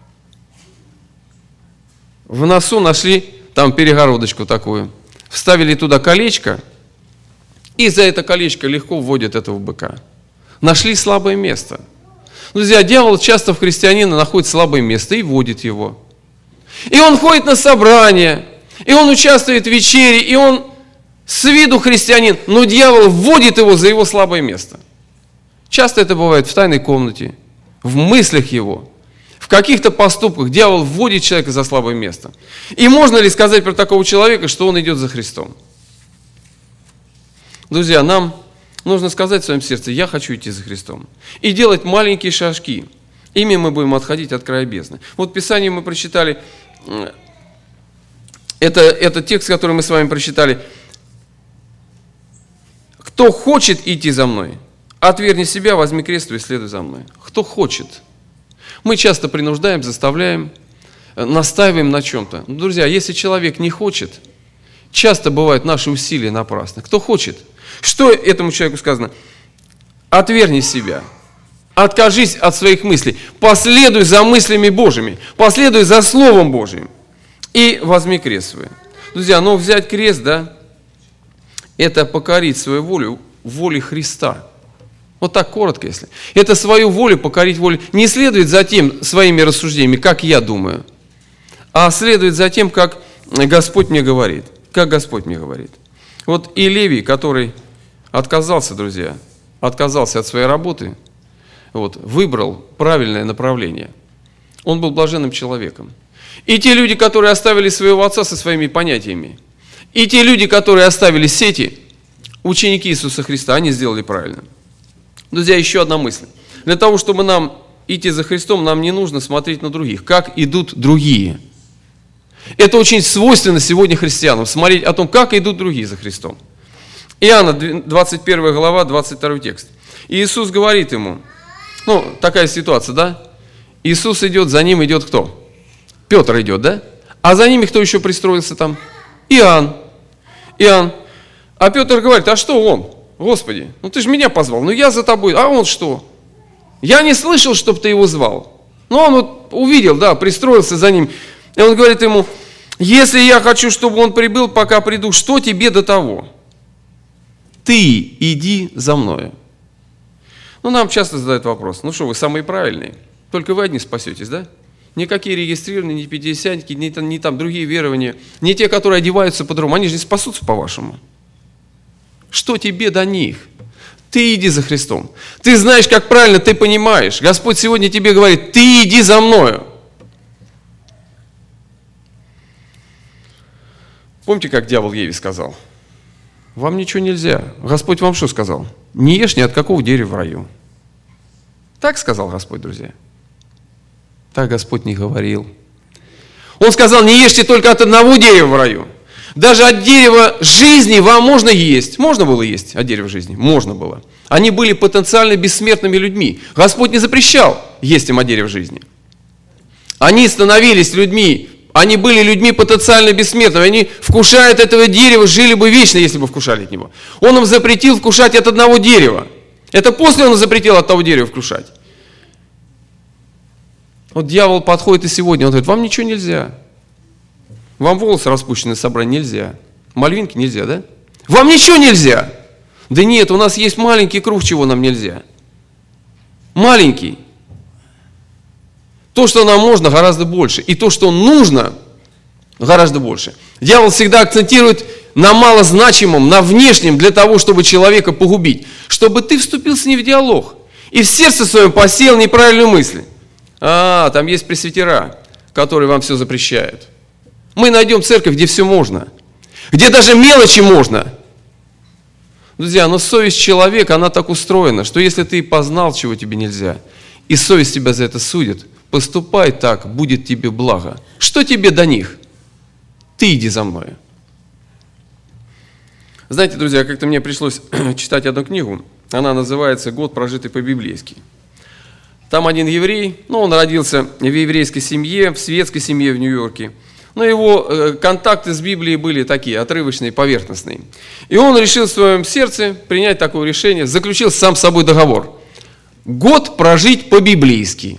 В носу нашли там перегородочку такую. Вставили туда колечко, и за это колечко легко вводят этого быка. Нашли слабое место. Друзья, дьявол часто в христианина находит слабое место и вводит его. И он ходит на собрания, и он участвует в вечере, и он с виду христианин, но дьявол вводит его за его слабое место. Часто это бывает в тайной комнате, в мыслях его, в каких-то поступках дьявол вводит человека за слабое место. И можно ли сказать про такого человека, что он идет за Христом? Друзья, нам нужно сказать в своем сердце: я хочу идти за Христом. И делать маленькие шажки. Ими мы будем отходить от края бездны. Вот в Писании мы прочитали, это, это текст, который мы с вами прочитали. Кто хочет идти за мной, отвергни себя, возьми крест и следуй за мной. Кто хочет. Мы часто принуждаем, заставляем, настаиваем на чем-то. Но, друзья, если человек не хочет, часто бывают наши усилия напрасны. Кто хочет? Что этому человеку сказано? Отвергни себя. Откажись от своих мыслей. Последуй за мыслями Божьими. Последуй за Словом Божьим. И возьми крест свой. Друзья, ну взять крест, да, это покорить свою волю воле Христа. Вот так коротко, если. Это свою волю покорить волю. Не следует за тем своими рассуждениями, как я думаю, а следует за тем, как Господь мне говорит. Как Господь мне говорит. Вот и Левий, который отказался, друзья, отказался от своей работы, вот, выбрал правильное направление. Он был блаженным человеком. И те люди, которые оставили своего отца со своими понятиями, и те люди, которые оставили сети, ученики Иисуса Христа, они сделали правильно. Друзья, еще одна мысль. Для того, чтобы нам идти за Христом, нам не нужно смотреть на других, как идут другие. Это очень свойственно сегодня христианам, смотреть о том, как идут другие за Христом. Иоанна, двадцать первая глава, двадцать второй текст. И Иисус говорит ему, ну, такая ситуация, да? Иисус идет, за ним идет кто? Петр идет, да? А за ними кто еще пристроился там? Иоанн. Иоанн. А Петр говорит: а что он? Господи, ну ты же меня позвал, ну я за тобой. А он что? Я не слышал, чтобы ты его звал. Но он вот увидел, да, пристроился за ним. И он говорит ему: если я хочу, чтобы он прибыл, пока приду, что тебе до того? Ты иди за мною. Ну, нам часто задают вопрос: ну что, вы самые правильные, только вы одни спасетесь, да? Никакие регистрированные, ни пятидесятники, ни там, ни там другие верования, не те, которые одеваются по-другому, они же не спасутся по-вашему. Что тебе до них? Ты иди за Христом. Ты знаешь, как правильно, ты понимаешь. Господь сегодня тебе говорит: ты иди за мною. Помните, как дьявол Еве сказал? Вам ничего нельзя. Господь вам что сказал? Не ешь ни от какого дерева в раю. Так сказал Господь, друзья. Так Господь не говорил. Он сказал: не ешьте только от одного дерева в раю. Даже от дерева жизни вам можно есть. Можно было есть от дерева жизни? Можно было. Они были потенциально бессмертными людьми. Господь не запрещал есть им от дерева жизни. Они становились людьми, они были людьми потенциально бессмертными. Они, вкушая от этого дерева, жили бы вечно, если бы вкушали от него. Он им запретил вкушать от одного дерева. Это после он запретил от того дерева вкушать. Вот дьявол подходит и сегодня, он говорит: вам ничего нельзя. Вам волосы распущенные собрать нельзя. Мальвинки нельзя, да? Вам ничего нельзя. Да нет, у нас есть маленький круг, чего нам нельзя. Маленький. То, что нам можно, гораздо больше. И то, что нужно, гораздо больше. Дьявол всегда акцентирует на малозначимом, на внешнем, для того, чтобы человека погубить. Чтобы ты вступил с ним в диалог. И в сердце своем посеял неправильную мысль. А, там есть пресвитера, которые вам все запрещают. Мы найдем церковь, где все можно. Где даже мелочи можно. Друзья, но совесть человека, она так устроена, что если ты познал, чего тебе нельзя, и совесть тебя за это судит, поступай так, будет тебе благо. Что тебе до них? Ты иди за мною. Знаете, друзья, как-то мне пришлось читать одну книгу. Она называется «Год, прожитый по-библейски». Там один еврей, ну, он родился в еврейской семье, в светской семье в Нью-Йорке. Но его э, контакты с Библией были такие, отрывочные, поверхностные. И он решил в своем сердце принять такое решение, заключил сам с собой договор. Год прожить по-библейски.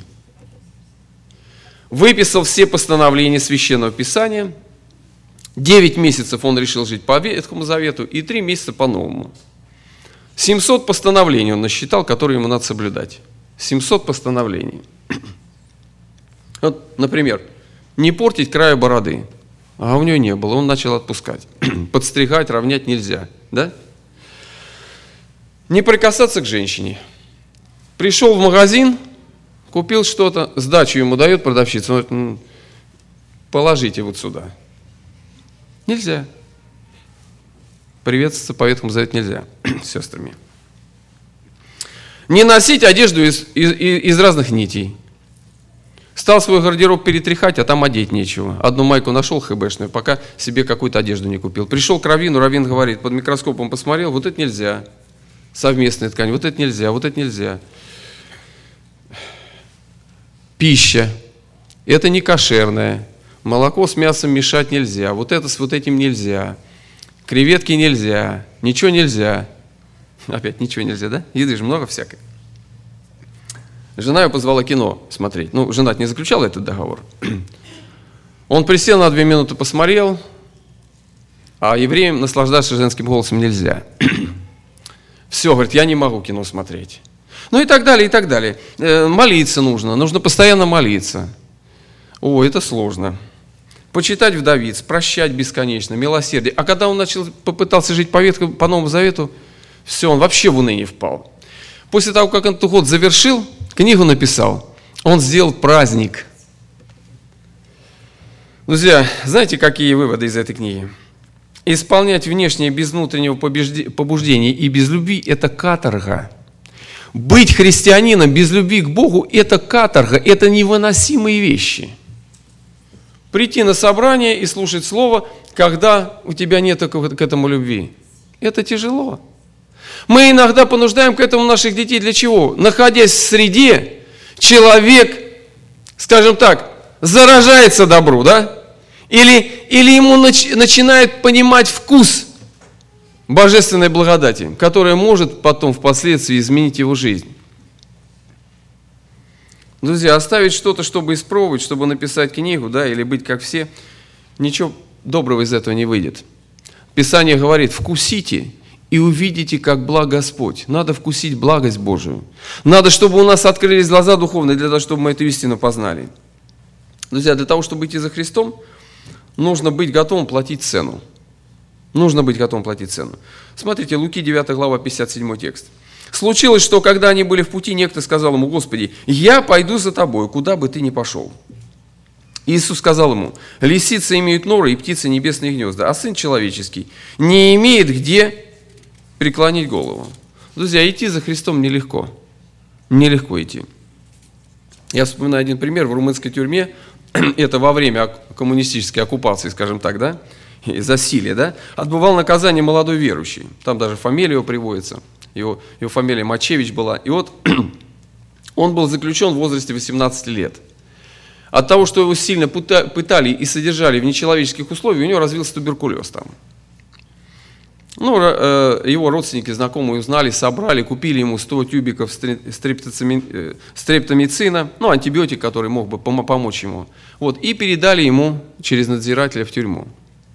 Выписал все постановления Священного Писания. Девять месяцев он решил жить по Ветхому Завету и три месяца по Новому. семьсот постановлений он насчитал, которые ему надо соблюдать. семьсот постановлений. Вот, например, не портить края бороды. А у него не было, он начал отпускать. Подстригать, равнять нельзя. Да? Не прикасаться к женщине. Пришел в магазин, купил что-то, сдачу ему дает продавщица. Он говорит, положите вот сюда. Нельзя. Приветствоваться по Ветхому Завету нельзя с сестрами. Не носить одежду из, из, из разных нитей. Стал свой гардероб перетряхать, а там одеть нечего. Одну майку нашел хэбэшную, пока себе какую-то одежду не купил. Пришел к раввину, раввин говорит, под микроскопом посмотрел, вот это нельзя. Совместная ткань, вот это нельзя, вот это нельзя. Пища. Это не кошерная. Молоко с мясом мешать нельзя. Вот это с вот этим нельзя. Креветки нельзя. Ничего нельзя. Опять ничего нельзя, да? Еды же много всякой. Жена его позвала кино смотреть. Ну, жена не заключала этот договор. Он присел на две минуты, посмотрел, а евреям наслаждаться женским голосом нельзя. Все, говорит, я не могу кино смотреть. Ну и так далее, и так далее. Молиться нужно, нужно постоянно молиться. О, это сложно. Почитать вдовиц, прощать бесконечно, милосердие. А когда он начал, попытался жить по, ветку, по Новому Завету, все, он вообще в уныние впал. После того, как он этот год завершил, книгу написал, он сделал праздник. Друзья, знаете, какие выводы из этой книги? Исполнять внешнее без внутреннего побуждения и без любви – это каторга. Быть христианином без любви к Богу – это каторга, это невыносимые вещи. Прийти на собрание и слушать слово, когда у тебя нет к этому любви – это тяжело. Мы иногда понуждаем к этому наших детей для чего? Находясь в среде, человек, скажем так, заражается добру, да? Или, или ему нач, начинает понимать вкус божественной благодати, которая может потом впоследствии изменить его жизнь. Друзья, оставить что-то, чтобы испробовать, чтобы написать книгу, да, или быть как все, ничего доброго из этого не выйдет. Писание говорит, вкусите и увидите, как благ Господь. Надо вкусить благость Божию. Надо, чтобы у нас открылись глаза духовные, для того, чтобы мы эту истину познали. Друзья, для того, чтобы идти за Христом, нужно быть готовым платить цену. Нужно быть готовым платить цену. Смотрите, Луки девятая глава, пятьдесят седьмой текст. «Случилось, что, когда они были в пути, некто сказал ему, Господи, я пойду за тобой, куда бы ты ни пошел». Иисус сказал ему, лисицы имеют норы и птицы небесные гнезда, а Сын Человеческий не имеет где преклонить голову. Друзья, идти за Христом нелегко. Нелегко идти. Я вспоминаю один пример в румынской тюрьме. Это во время коммунистической оккупации, скажем так, да, засилия, да, отбывал наказание молодой верующий. Там даже фамилия его приводится. Его, его фамилия Мачевич была. И вот он был заключен в возрасте восемнадцати лет. От того, что его сильно пытали и содержали в нечеловеческих условиях, у него развился туберкулез там. Ну, его родственники, знакомые узнали, собрали, купили ему сто тюбиков стрептомицина, ну, антибиотик, который мог бы помочь ему, вот, и передали ему через надзирателя в тюрьму.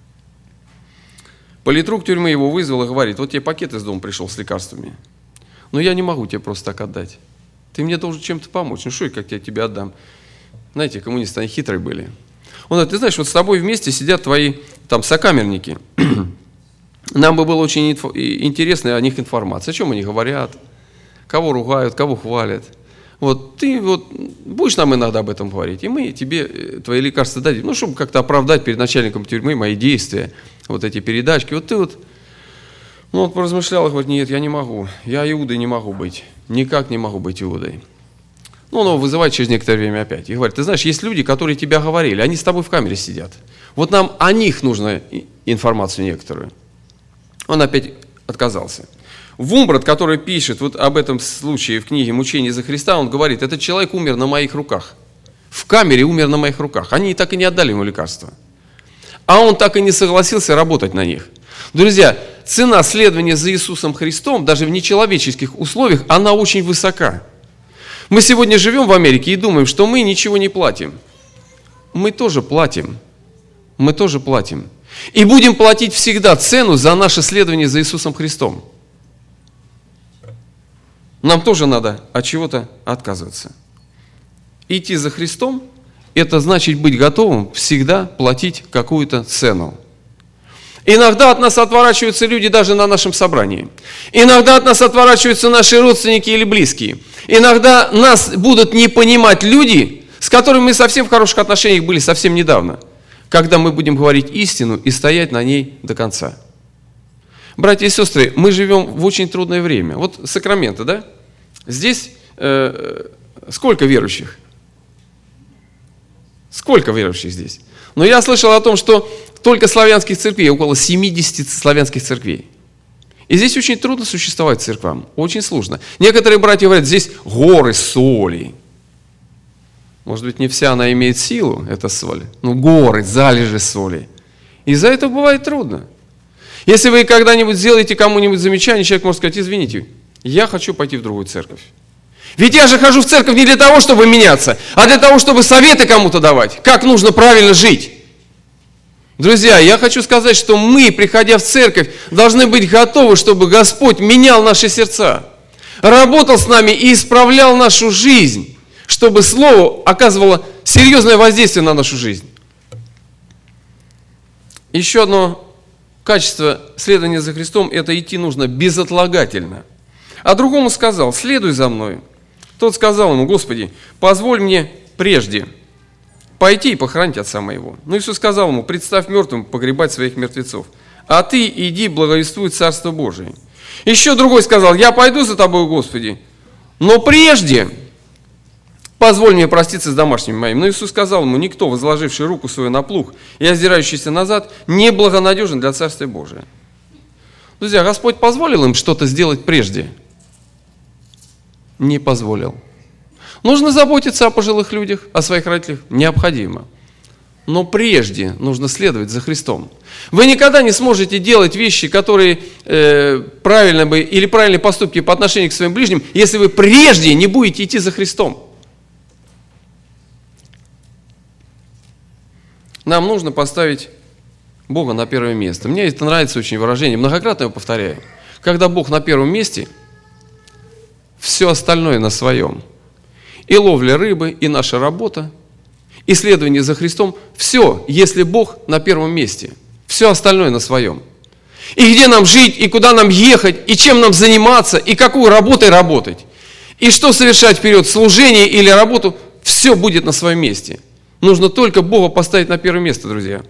Политрук тюрьмы его вызвал и говорит, вот тебе пакет из дома пришел с лекарствами, но я не могу тебе просто так отдать, ты мне должен чем-то помочь, ну что, как я тебе отдам? Знаете, коммунисты, они хитрые были. Он говорит, ты знаешь, вот с тобой вместе сидят твои там сокамерники. Нам бы было очень интересно о них информация, о чем они говорят, кого ругают, кого хвалят. Вот ты вот будешь нам иногда об этом говорить, и мы тебе твои лекарства дадим, ну, чтобы как-то оправдать перед начальником тюрьмы мои действия, вот эти передачки. Вот ты вот, ну, он поразмышлял и говорит, нет, я не могу, я Иудой не могу быть, никак не могу быть Иудой. Ну, он его вызывает через некоторое время опять и говорит, ты знаешь, есть люди, которые тебя говорили, они с тобой в камере сидят, вот нам о них нужно информацию некоторую. Он опять отказался. Вумбрат, который пишет вот об этом случае в книге «Мучение за Христа», он говорит, этот человек умер на моих руках. В камере умер на моих руках. Они так и не отдали ему лекарства. А он так и не согласился работать на них. Друзья, цена следования за Иисусом Христом, даже в нечеловеческих условиях, она очень высока. Мы сегодня живем в Америке и думаем, что мы ничего не платим. Мы тоже платим. Мы тоже платим. И будем платить всегда цену за наше следование за Иисусом Христом. Нам тоже надо от чего-то отказываться. Идти за Христом – это значит быть готовым всегда платить какую-то цену. Иногда от нас отворачиваются люди даже на нашем собрании. Иногда от нас отворачиваются наши родственники или близкие. Иногда нас будут не понимать люди, с которыми мы совсем в хороших отношениях были совсем недавно, когда мы будем говорить истину и стоять на ней до конца. Братья и сестры, мы живем в очень трудное время. Вот Сакраменто, да? Здесь э, сколько верующих? Сколько верующих здесь? Но я слышал о том, что только славянских церквей, около семидесяти славянских церквей. И здесь очень трудно существовать церквам, очень сложно. Некоторые братья говорят, здесь горы соли. Может быть, не вся она имеет силу, эта соль, но горы, залежи соли. Из-за этого бывает трудно. Если вы когда-нибудь сделаете кому-нибудь замечание, человек может сказать, извините, я хочу пойти в другую церковь. Ведь я же хожу в церковь не для того, чтобы меняться, а для того, чтобы советы кому-то давать, как нужно правильно жить. Друзья, я хочу сказать, что мы, приходя в церковь, должны быть готовы, чтобы Господь менял наши сердца, работал с нами и исправлял нашу жизнь, чтобы Слово оказывало серьезное воздействие на нашу жизнь. Еще одно качество следования за Христом – это идти нужно безотлагательно. А другому сказал, следуй за мной. Тот сказал ему, Господи, позволь мне прежде пойти и похоронить отца моего. Но Иисус сказал ему, представь мертвым погребать своих мертвецов, а ты иди благовествуй Царство Божие. Еще другой сказал, я пойду за тобой, Господи, но прежде позволь мне проститься с домашними моими. Но Иисус сказал ему, никто, возложивший руку свою на плуг и озирающийся назад, не благонадежен для Царствия Божия. Друзья, Господь позволил им что-то сделать прежде? Не позволил. Нужно заботиться о пожилых людях, о своих родителях? Необходимо. Но прежде нужно следовать за Христом. Вы никогда не сможете делать вещи, которые э, правильно бы, или правильные поступки по отношению к своим ближним, если вы прежде не будете идти за Христом. Нам нужно поставить Бога на первое место. Мне это нравится очень выражение, многократно его повторяю. Когда Бог на первом месте, все остальное на своем. И ловля рыбы, и наша работа, и следование за Христом. Все, если Бог на первом месте. Все остальное на своем. И где нам жить, и куда нам ехать, и чем нам заниматься, и какой работой работать. И что совершать вперед, служение или работу, все будет на своем месте. Нужно только Бога поставить на первое место, друзья.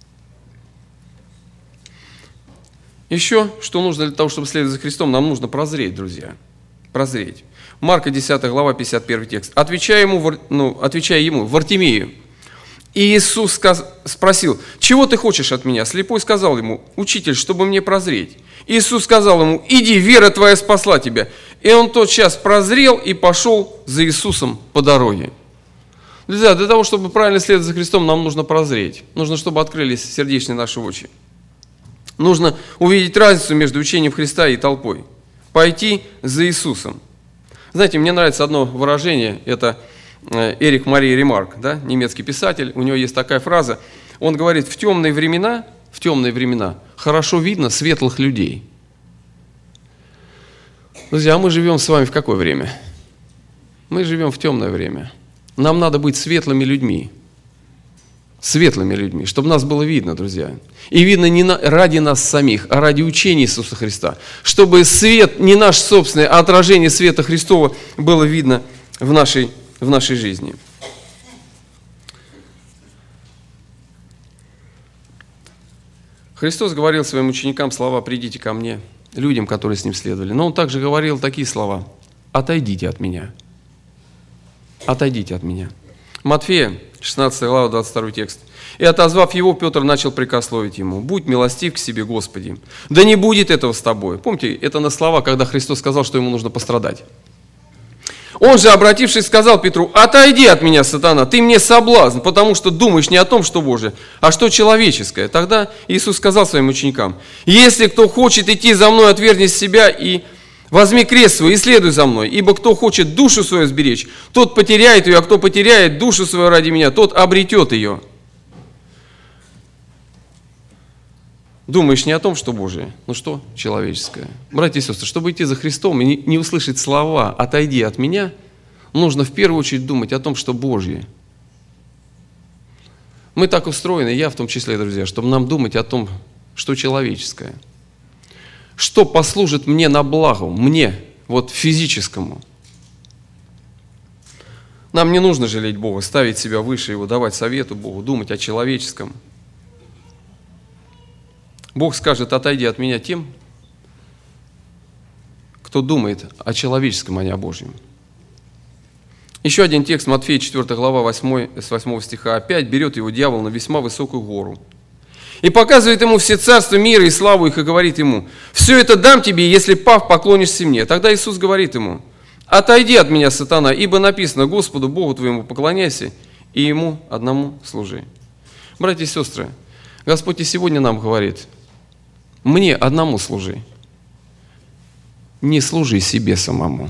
Еще, что нужно для того, чтобы следовать за Христом, нам нужно прозреть, друзья. Прозреть. Марка десятая глава, пятьдесят первый текст. Отвечая ему, ну, отвечая ему, Вартимею, и Иисус сказ, спросил, чего ты хочешь от меня? Слепой сказал ему, учитель, чтобы мне прозреть. Иисус сказал ему, иди, вера твоя спасла тебя. И он тотчас прозрел и пошел за Иисусом по дороге. Друзья, для того, чтобы правильно следовать за Христом, нам нужно прозреть. Нужно, чтобы открылись сердечные наши очи. Нужно увидеть разницу между учением Христа и толпой. Пойти за Иисусом. Знаете, мне нравится одно выражение, это Эрих Мария Ремарк, да, немецкий писатель, у него есть такая фраза, он говорит, в темные времена, в темные времена хорошо видно светлых людей. Друзья, а мы живем с вами в какое время? Мы живем в темное время. Нам надо быть светлыми людьми. Светлыми людьми, чтобы нас было видно, друзья. И видно не на, ради нас самих, а ради учения Иисуса Христа. Чтобы свет, не наш собственный, а отражение света Христова было видно в нашей, в нашей жизни. Христос говорил своим ученикам слова «придите ко мне», людям, которые с Ним следовали. Но Он также говорил такие слова «отойдите от Меня». Отойдите от Меня. Матфея, шестнадцатая глава, двадцать второй текст. «И отозвав его, Петр начал прикословить ему: будь милостив к себе, Господи, да не будет этого с тобой». Помните, это на слова, когда Христос сказал, что ему нужно пострадать. Он же, обратившись, сказал Петру: отойди от меня, сатана, ты мне соблазн, потому что думаешь не о том, что Божие, а что человеческое. Тогда Иисус сказал своим ученикам: если кто хочет идти за мной, отвергни себя и возьми крест свой и следуй за мной. Ибо кто хочет душу свою сберечь, тот потеряет ее, а кто потеряет душу свою ради меня, тот обретет ее. Думаешь не о том, что Божие, но что человеческое. Братья и сестры, чтобы идти за Христом и не, не услышать слова «отойди от меня», нужно в первую очередь думать о том, что Божье. Мы так устроены, я в том числе, друзья, чтобы нам думать о том, что человеческое. Что послужит мне на благо, мне, вот физическому. Нам не нужно жалеть Бога, ставить себя выше Его, давать совету Богу, думать о человеческом. Бог скажет: отойди от меня тем, кто думает о человеческом, а не о Божьем. Еще один текст, Матфея четвёртая глава, восьмой, с восьмого стиха. «Опять берет его дьявол на весьма высокую гору и показывает ему все царства мира и славу их, и говорит ему: все это дам тебе, если, пав, поклонишься мне». Тогда Иисус говорит ему: отойди от меня, сатана, ибо написано: Господу Богу твоему поклоняйся и Ему одному служи. Братья и сестры, Господь и сегодня нам говорит: мне одному служи, не служи себе самому.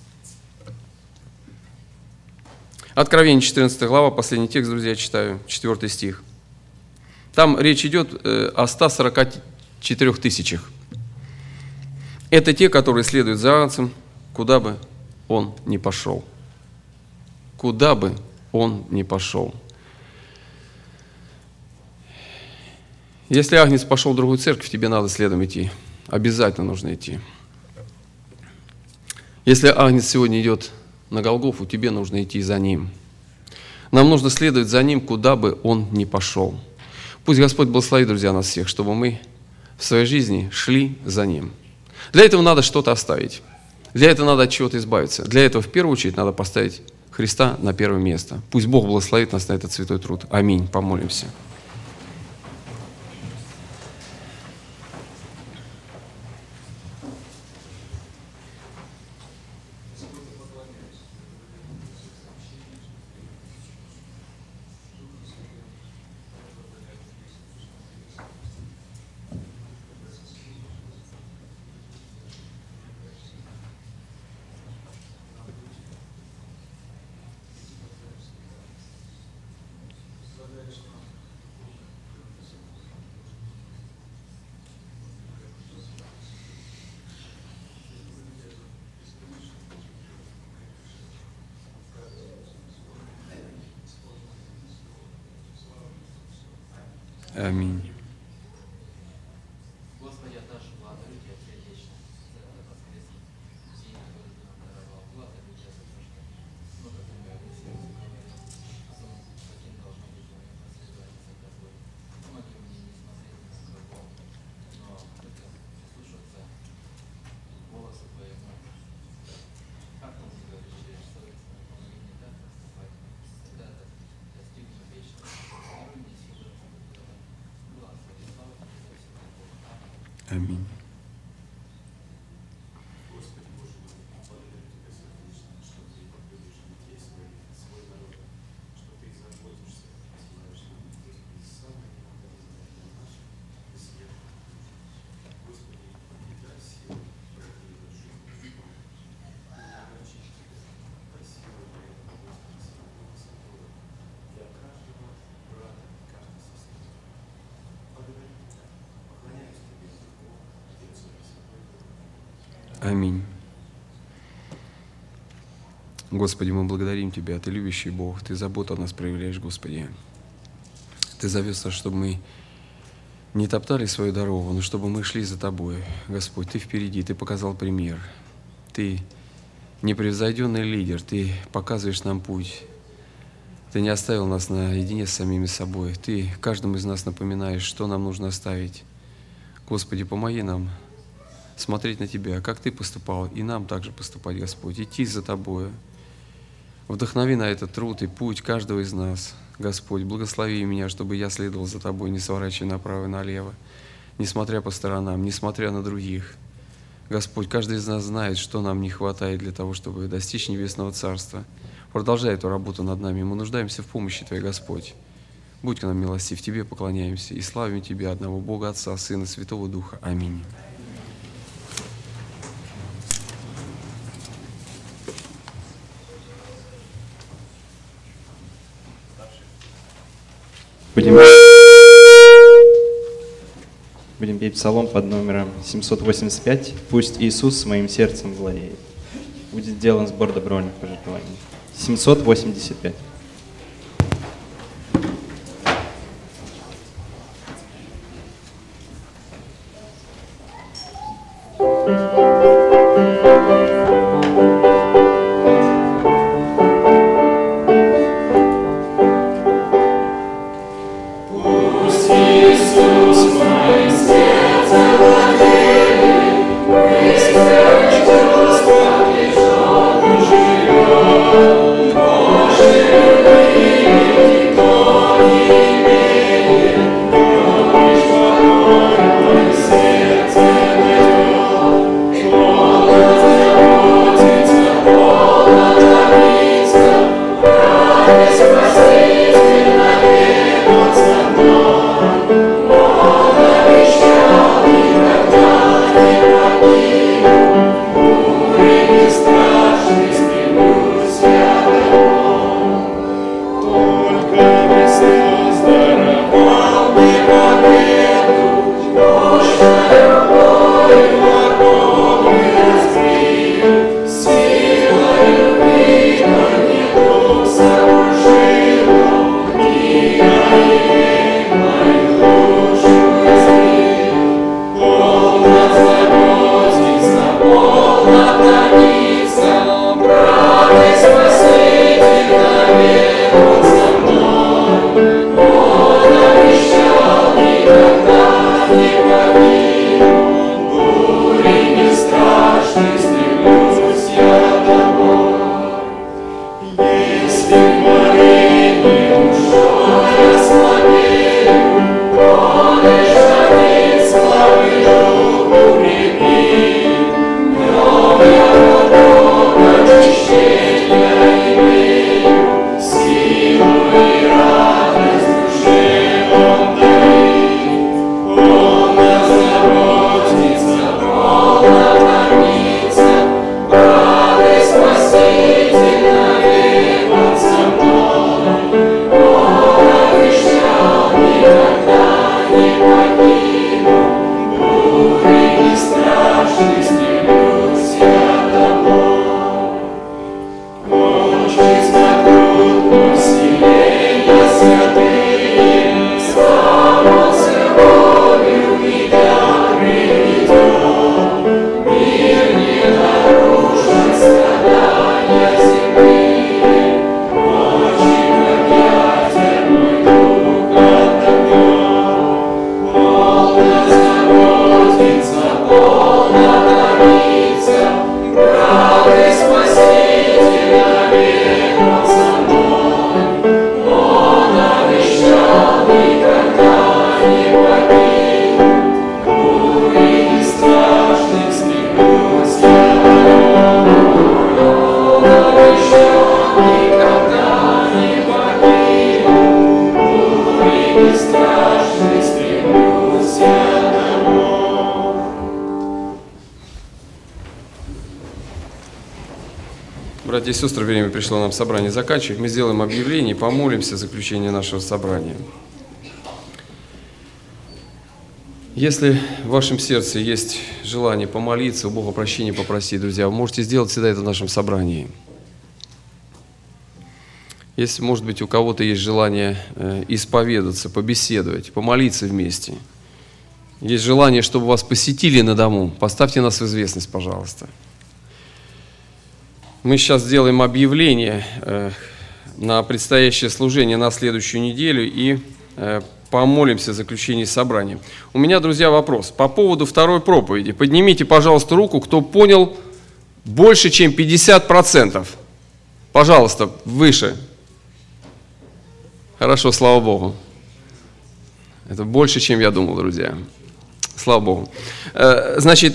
Откровение четырнадцатая глава, последний текст, друзья, читаю, четвёртый стих. Там речь идет о ста сорока четырёх тысячах. Это те, которые следуют за Агнцем, куда бы он ни пошел. Куда бы он ни пошел. Если Агнец пошел в другую церковь, тебе надо следом идти. Обязательно нужно идти. Если Агнец сегодня идет на Голгофу, тебе нужно идти за ним. Нам нужно следовать за ним, куда бы он ни пошел. Пусть Господь благословит, друзья, нас всех, чтобы мы в своей жизни шли за ним. Для этого надо что-то оставить. Для этого надо от чего-то избавиться. Для этого в первую очередь надо поставить Христа на первое место. Пусть Бог благословит нас на этот святой труд. Аминь. Помолимся. Аминь. Господи, я даже благодарю Тебя сердечно за этот воскресный день, который Ты нам даровал. Благодарю Тебя за то, что много Ты мне объяснил, говорил о том, каким должно быть мое последование за Тобой. Помоги мне не смотреть на врагов, но только слушаться голоса Твоему. Как Ты мне говоришь через совестно, помоги мне так поступать, когда это достигну вечного. Даруй мне силы. Аминь. Аминь. Господи, мы благодарим Тебя, Ты любящий Бог, Ты заботу о нас проявляешь, Господи. Ты зовешь нас, чтобы мы не топтали свою дорогу, но чтобы мы шли за Тобой. Господь, Ты впереди, Ты показал пример. Ты непревзойденный лидер, Ты показываешь нам путь. Ты не оставил нас наедине с самими собой. Ты каждому из нас напоминаешь, что нам нужно оставить. Господи, помоги нам смотреть на Тебя, как Ты поступал, и нам также поступать, Господь, идти за Тобою. Вдохнови на этот труд и путь каждого из нас. Господь, благослови меня, чтобы я следовал за Тобой, не сворачивая направо и налево, несмотря по сторонам, несмотря на других. Господь, каждый из нас знает, что нам не хватает для того, чтобы достичь Небесного Царства. Продолжай эту работу над нами. Мы нуждаемся в помощи Твоей, Господь. Будь к нам милостив, Тебе поклоняемся и славим Тебя, одного Бога, Отца, Сына, Святого Духа. Аминь. Будем, будем петь псалом под номером семьсот восемьдесят пять. «Пусть Иисус моим сердцем владеет». Будет сделан сбор добровольных пожертвований. семьсот восемьдесят пять. Братья и сестры, время пришло нам собрание заканчивать. Мы сделаем объявление и помолимся за заключение нашего собрания. Если в вашем сердце есть желание помолиться, у Бога прощения попросить, друзья, вы можете сделать всегда это в нашем собрании. Если, может быть, у кого-то есть желание исповедаться, побеседовать, помолиться вместе, есть желание, чтобы вас посетили на дому, поставьте нас в известность, пожалуйста. Мы сейчас сделаем объявление э, на предстоящее служение на следующую неделю и э, помолимся за заключение собрания. У меня, друзья, вопрос по поводу второй проповеди. Поднимите, пожалуйста, руку, кто понял больше, чем пятьдесят процентов. Пожалуйста, выше. Хорошо, слава Богу. Это больше, чем я думал, друзья. Слава Богу. Значит,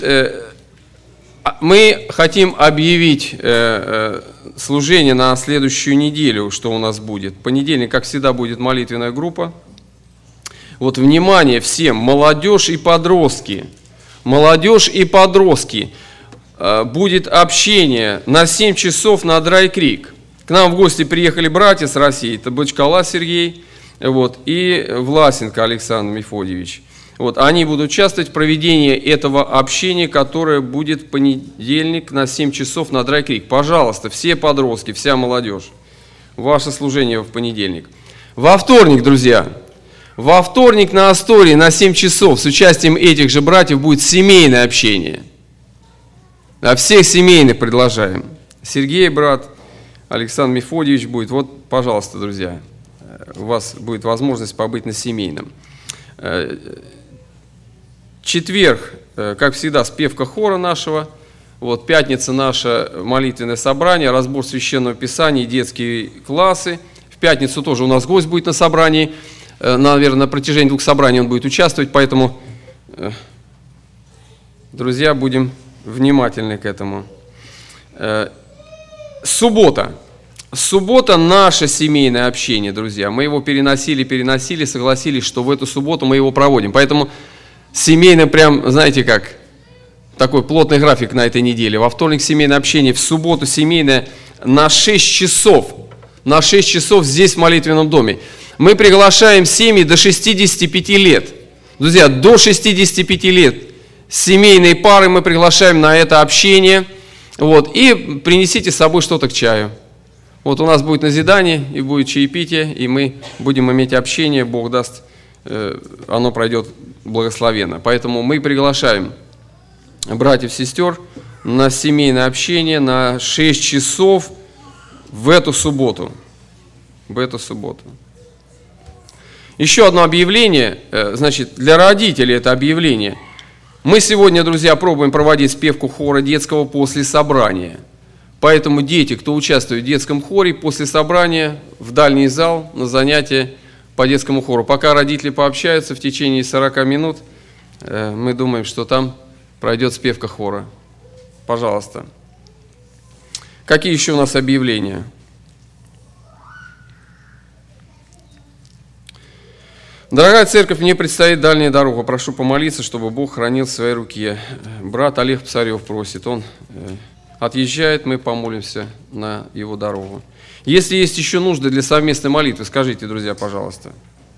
мы хотим объявить служение на следующую неделю, что у нас будет. В понедельник, как всегда, будет молитвенная группа. Вот, внимание всем, молодежь и подростки. Молодежь и подростки. Будет общение на семь часов на Драй-Крик. К нам в гости приехали братья с России. Это Бочкала Сергей, вот, и Власенко Александр Мефодьевич. Вот, они будут участвовать в проведении этого общения, которое будет в понедельник на семь часов на Драй-Крик. Пожалуйста, все подростки, вся молодежь, ваше служение в понедельник. Во вторник, друзья, во вторник на Астории на семь часов с участием этих же братьев будет семейное общение. А всех семейных предложаем. Сергей, брат, Александр Мефодьевич будет. Вот, пожалуйста, друзья, у вас будет возможность побыть на семейном. Четверг, как всегда, спевка хора нашего. Вот, пятница наше молитвенное собрание, разбор священного писания, детские классы. В пятницу тоже у нас гость будет на собрании. Наверное, на протяжении двух собраний он будет участвовать, поэтому, друзья, будем внимательны к этому. Суббота. Суббота – наше семейное общение, друзья. Мы его переносили, переносили, согласились, что в эту субботу мы его проводим. Поэтому семейно прям, знаете как, такой плотный график на этой неделе. Во вторник семейное общение, в субботу семейное на шесть часов. На шесть часов здесь, в молитвенном доме. Мы приглашаем семьи до шестидесяти пяти лет. Друзья, до шестидесяти пяти лет семейные пары мы приглашаем на это общение. Вот, и принесите с собой что-то к чаю. Вот у нас будет назидание, и будет чаепитие, и мы будем иметь общение, Бог даст, э, оно пройдет благословенно. Поэтому мы приглашаем братьев, сестер на семейное общение на шесть часов в эту субботу. В эту субботу. Еще одно объявление, э, значит, для родителей это объявление. Мы сегодня, друзья, пробуем проводить спевку хора детского после собрания. Поэтому дети, кто участвует в детском хоре, после собрания в дальний зал на занятия по детскому хору. Пока родители пообщаются в течение сорока минут, мы думаем, что там пройдет спевка хора. Пожалуйста. Какие еще у нас объявления? Дорогая церковь, мне предстоит дальняя дорога. Прошу помолиться, чтобы Бог хранил в своей руке. Брат Олег Псарев просит, он отъезжает, мы помолимся на его дорогу. Если есть еще нужды для совместной молитвы, скажите, друзья, пожалуйста.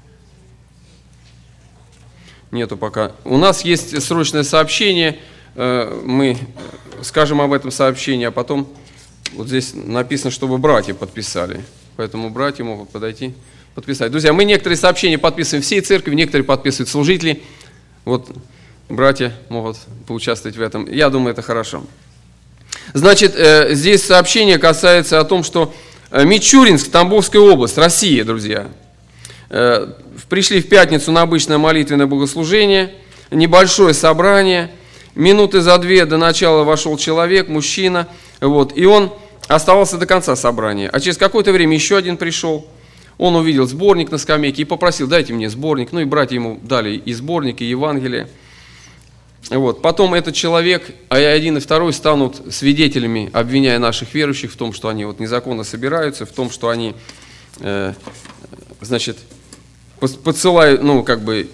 Нету пока. У нас есть срочное сообщение, мы скажем об этом сообщении, а потом вот здесь написано, чтобы братья подписали. Поэтому братья могут подойти, подписать. Друзья, мы некоторые сообщения подписываем всей церкви, некоторые подписывают служители. Вот братья могут поучаствовать в этом. Я думаю, это хорошо. Значит, здесь сообщение касается о том, что Мичуринск, Тамбовская область, Россия, друзья. Пришли в пятницу на обычное молитвенное богослужение, небольшое собрание. Минуты за две до начала вошел человек, мужчина, вот, и он оставался до конца собрания. А через какое-то время еще один пришел. Он увидел сборник на скамейке и попросил: дайте мне сборник. Ну и братья ему дали и сборник, и Евангелие. Вот. Потом этот человек, а и один, и второй станут свидетелями, обвиняя наших верующих в том, что они вот незаконно собираются, в том, что они, э, значит, подсылают, ну, как бы,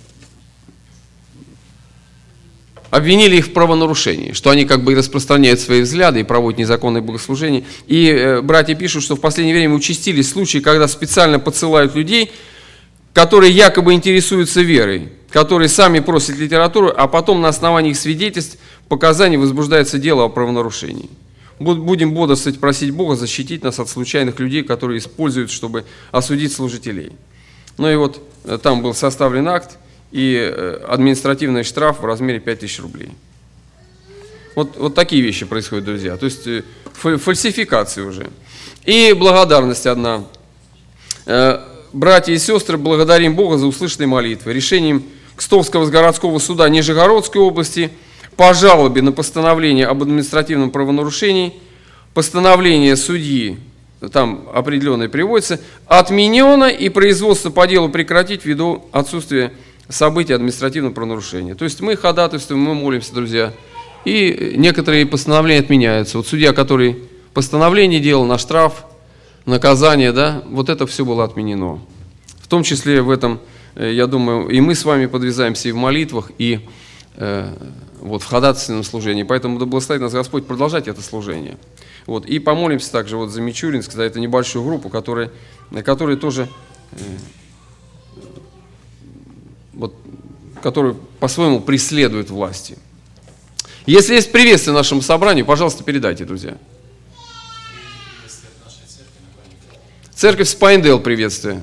обвинили их в правонарушении, что они как бы распространяют свои взгляды и проводят незаконные богослужения. И э, братья пишут, что в последнее время участились случаи, когда специально подсылают людей, которые якобы интересуются верой, которые сами просят литературу, а потом на основании их свидетельств, показаний возбуждается дело о правонарушении. Будем бодрствовать, просить Бога защитить нас от случайных людей, которые используют, чтобы осудить служителей. Ну и вот там был составлен акт и административный штраф в размере пять тысяч рублей. Вот, вот такие вещи происходят, друзья. То есть фальсификации уже. И благодарность одна. Братья и сестры, благодарим Бога за услышанные молитвы. Решением Кстовского городского суда Нижегородской области по жалобе на постановление об административном правонарушении, постановление судьи там определенное приводится, отменено и производство по делу прекратить ввиду отсутствия событий административного правонарушения. То есть мы ходатайствуем, мы молимся, друзья, и некоторые постановления отменяются. Вот судья, который постановление делал на штраф, наказание, да, вот это все было отменено. В том числе в этом, я думаю, и мы с вами подвязаемся и в молитвах, и э, вот, в ходатайственном служении. Поэтому да благословит нас Господь продолжать это служение. Вот, и помолимся также вот за Мичуринск, за эту небольшую группу, которая, которая тоже, э, вот, которую по-своему преследует власти. Если есть приветствие нашему собранию, пожалуйста, передайте, друзья. Церковь Спайндейл приветствие.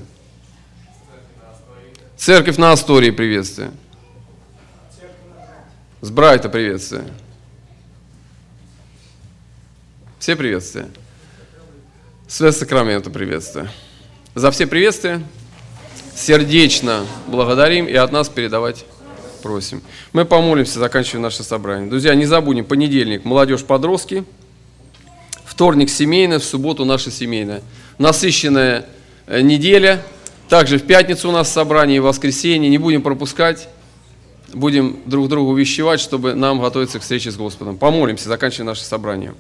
Церковь на Астории приветствие. С Брайта приветствие. Все приветствия. С Сакрамента приветствие. За все приветствия сердечно благодарим и от нас передавать просим. Мы помолимся, заканчивая наше собрание. Друзья, не забудем, понедельник молодежь-подростки, вторник семейная, в субботу наша семейная. Насыщенная неделя. Также в пятницу у нас собрание и в воскресенье. Не будем пропускать. Будем друг другу увещевать, чтобы нам готовиться к встрече с Господом. Помолимся, заканчивая наше собрание.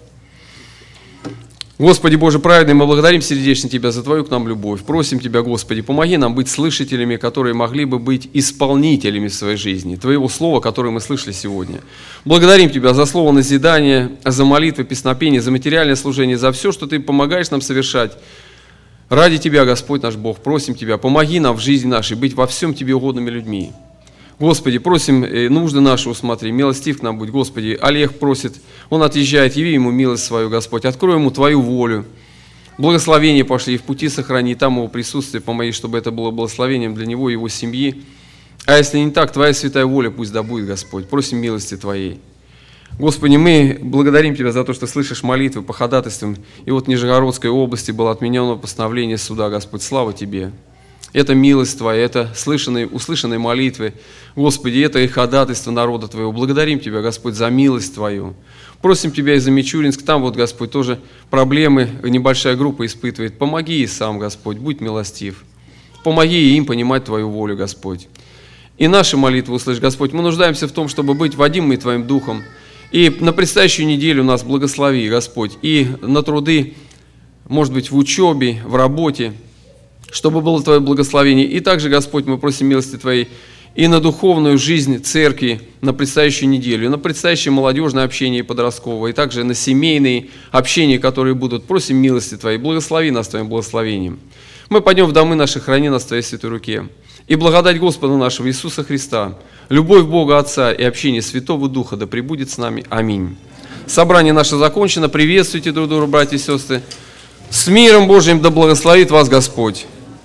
Господи Боже праведный, мы благодарим сердечно Тебя за Твою к нам любовь. Просим Тебя, Господи, помоги нам быть слышателями, которые могли бы быть исполнителями в своей жизни. Твоего Слова, которое мы слышали сегодня. Благодарим Тебя за слово назидания, за молитвы, песнопения, за материальное служение, за все, что Ты помогаешь нам совершать. Ради Тебя, Господь наш Бог, просим Тебя, помоги нам в жизни нашей быть во всем Тебе угодными людьми. Господи, просим, нужды наши усмотри, милостив к нам будь, Господи. Олег просит, он отъезжает, яви ему милость свою, Господь, открой ему Твою волю. Благословение пошли, и в пути сохрани, там его присутствие помоги, чтобы это было благословением для него и его семьи. А если не так, Твоя святая воля пусть да будет, Господь. Просим милости Твоей. Господи, мы благодарим Тебя за то, что слышишь молитвы по ходатайствам. И вот в Нижегородской области было отменено постановление суда, Господь, слава Тебе. Это милость Твоя, это слышанные, услышанные молитвы. Господи, это и ходатайство народа Твоего. Благодарим Тебя, Господь, за милость Твою. Просим Тебя и за Мичуринск. Там вот, Господь, тоже проблемы, небольшая группа испытывает. Помоги и сам, Господь, будь милостив. Помоги им понимать Твою волю, Господь. И наши молитвы услышь, Господь. Мы нуждаемся в том, чтобы быть водимыми Твоим Духом. И на предстоящую неделю нас благослови, Господь. И на труды, может быть, в учебе, в работе, чтобы было Твое благословение. И также, Господь, мы просим милости Твоей и на духовную жизнь церкви на предстоящую неделю, и на предстоящее молодежное общение и подростковое, и также на семейные общения, которые будут. Просим милости Твоей, благослови нас Твоим благословением. Мы пойдем в домы наши, храни нас в Твоей святой руке. И благодать Господа нашего Иисуса Христа, любовь Бога Отца и общение Святого Духа да пребудет с нами. Аминь. Собрание наше закончено. Приветствуйте друг друга, братья и сестры. С миром Божьим да благословит вас Господь.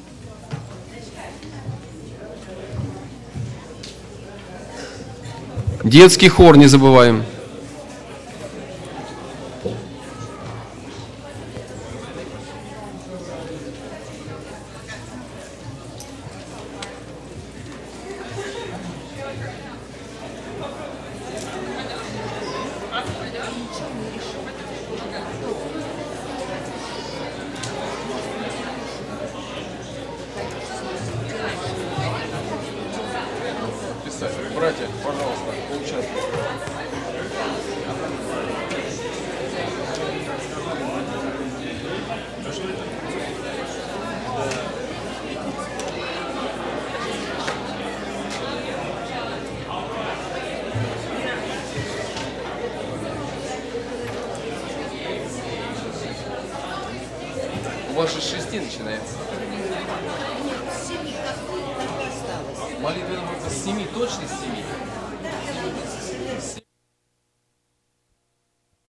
Детский хор не забываем. Братья, пожалуйста, поучаствуйте. У вас же с шести начинается. Молитва с семи, точно с семи?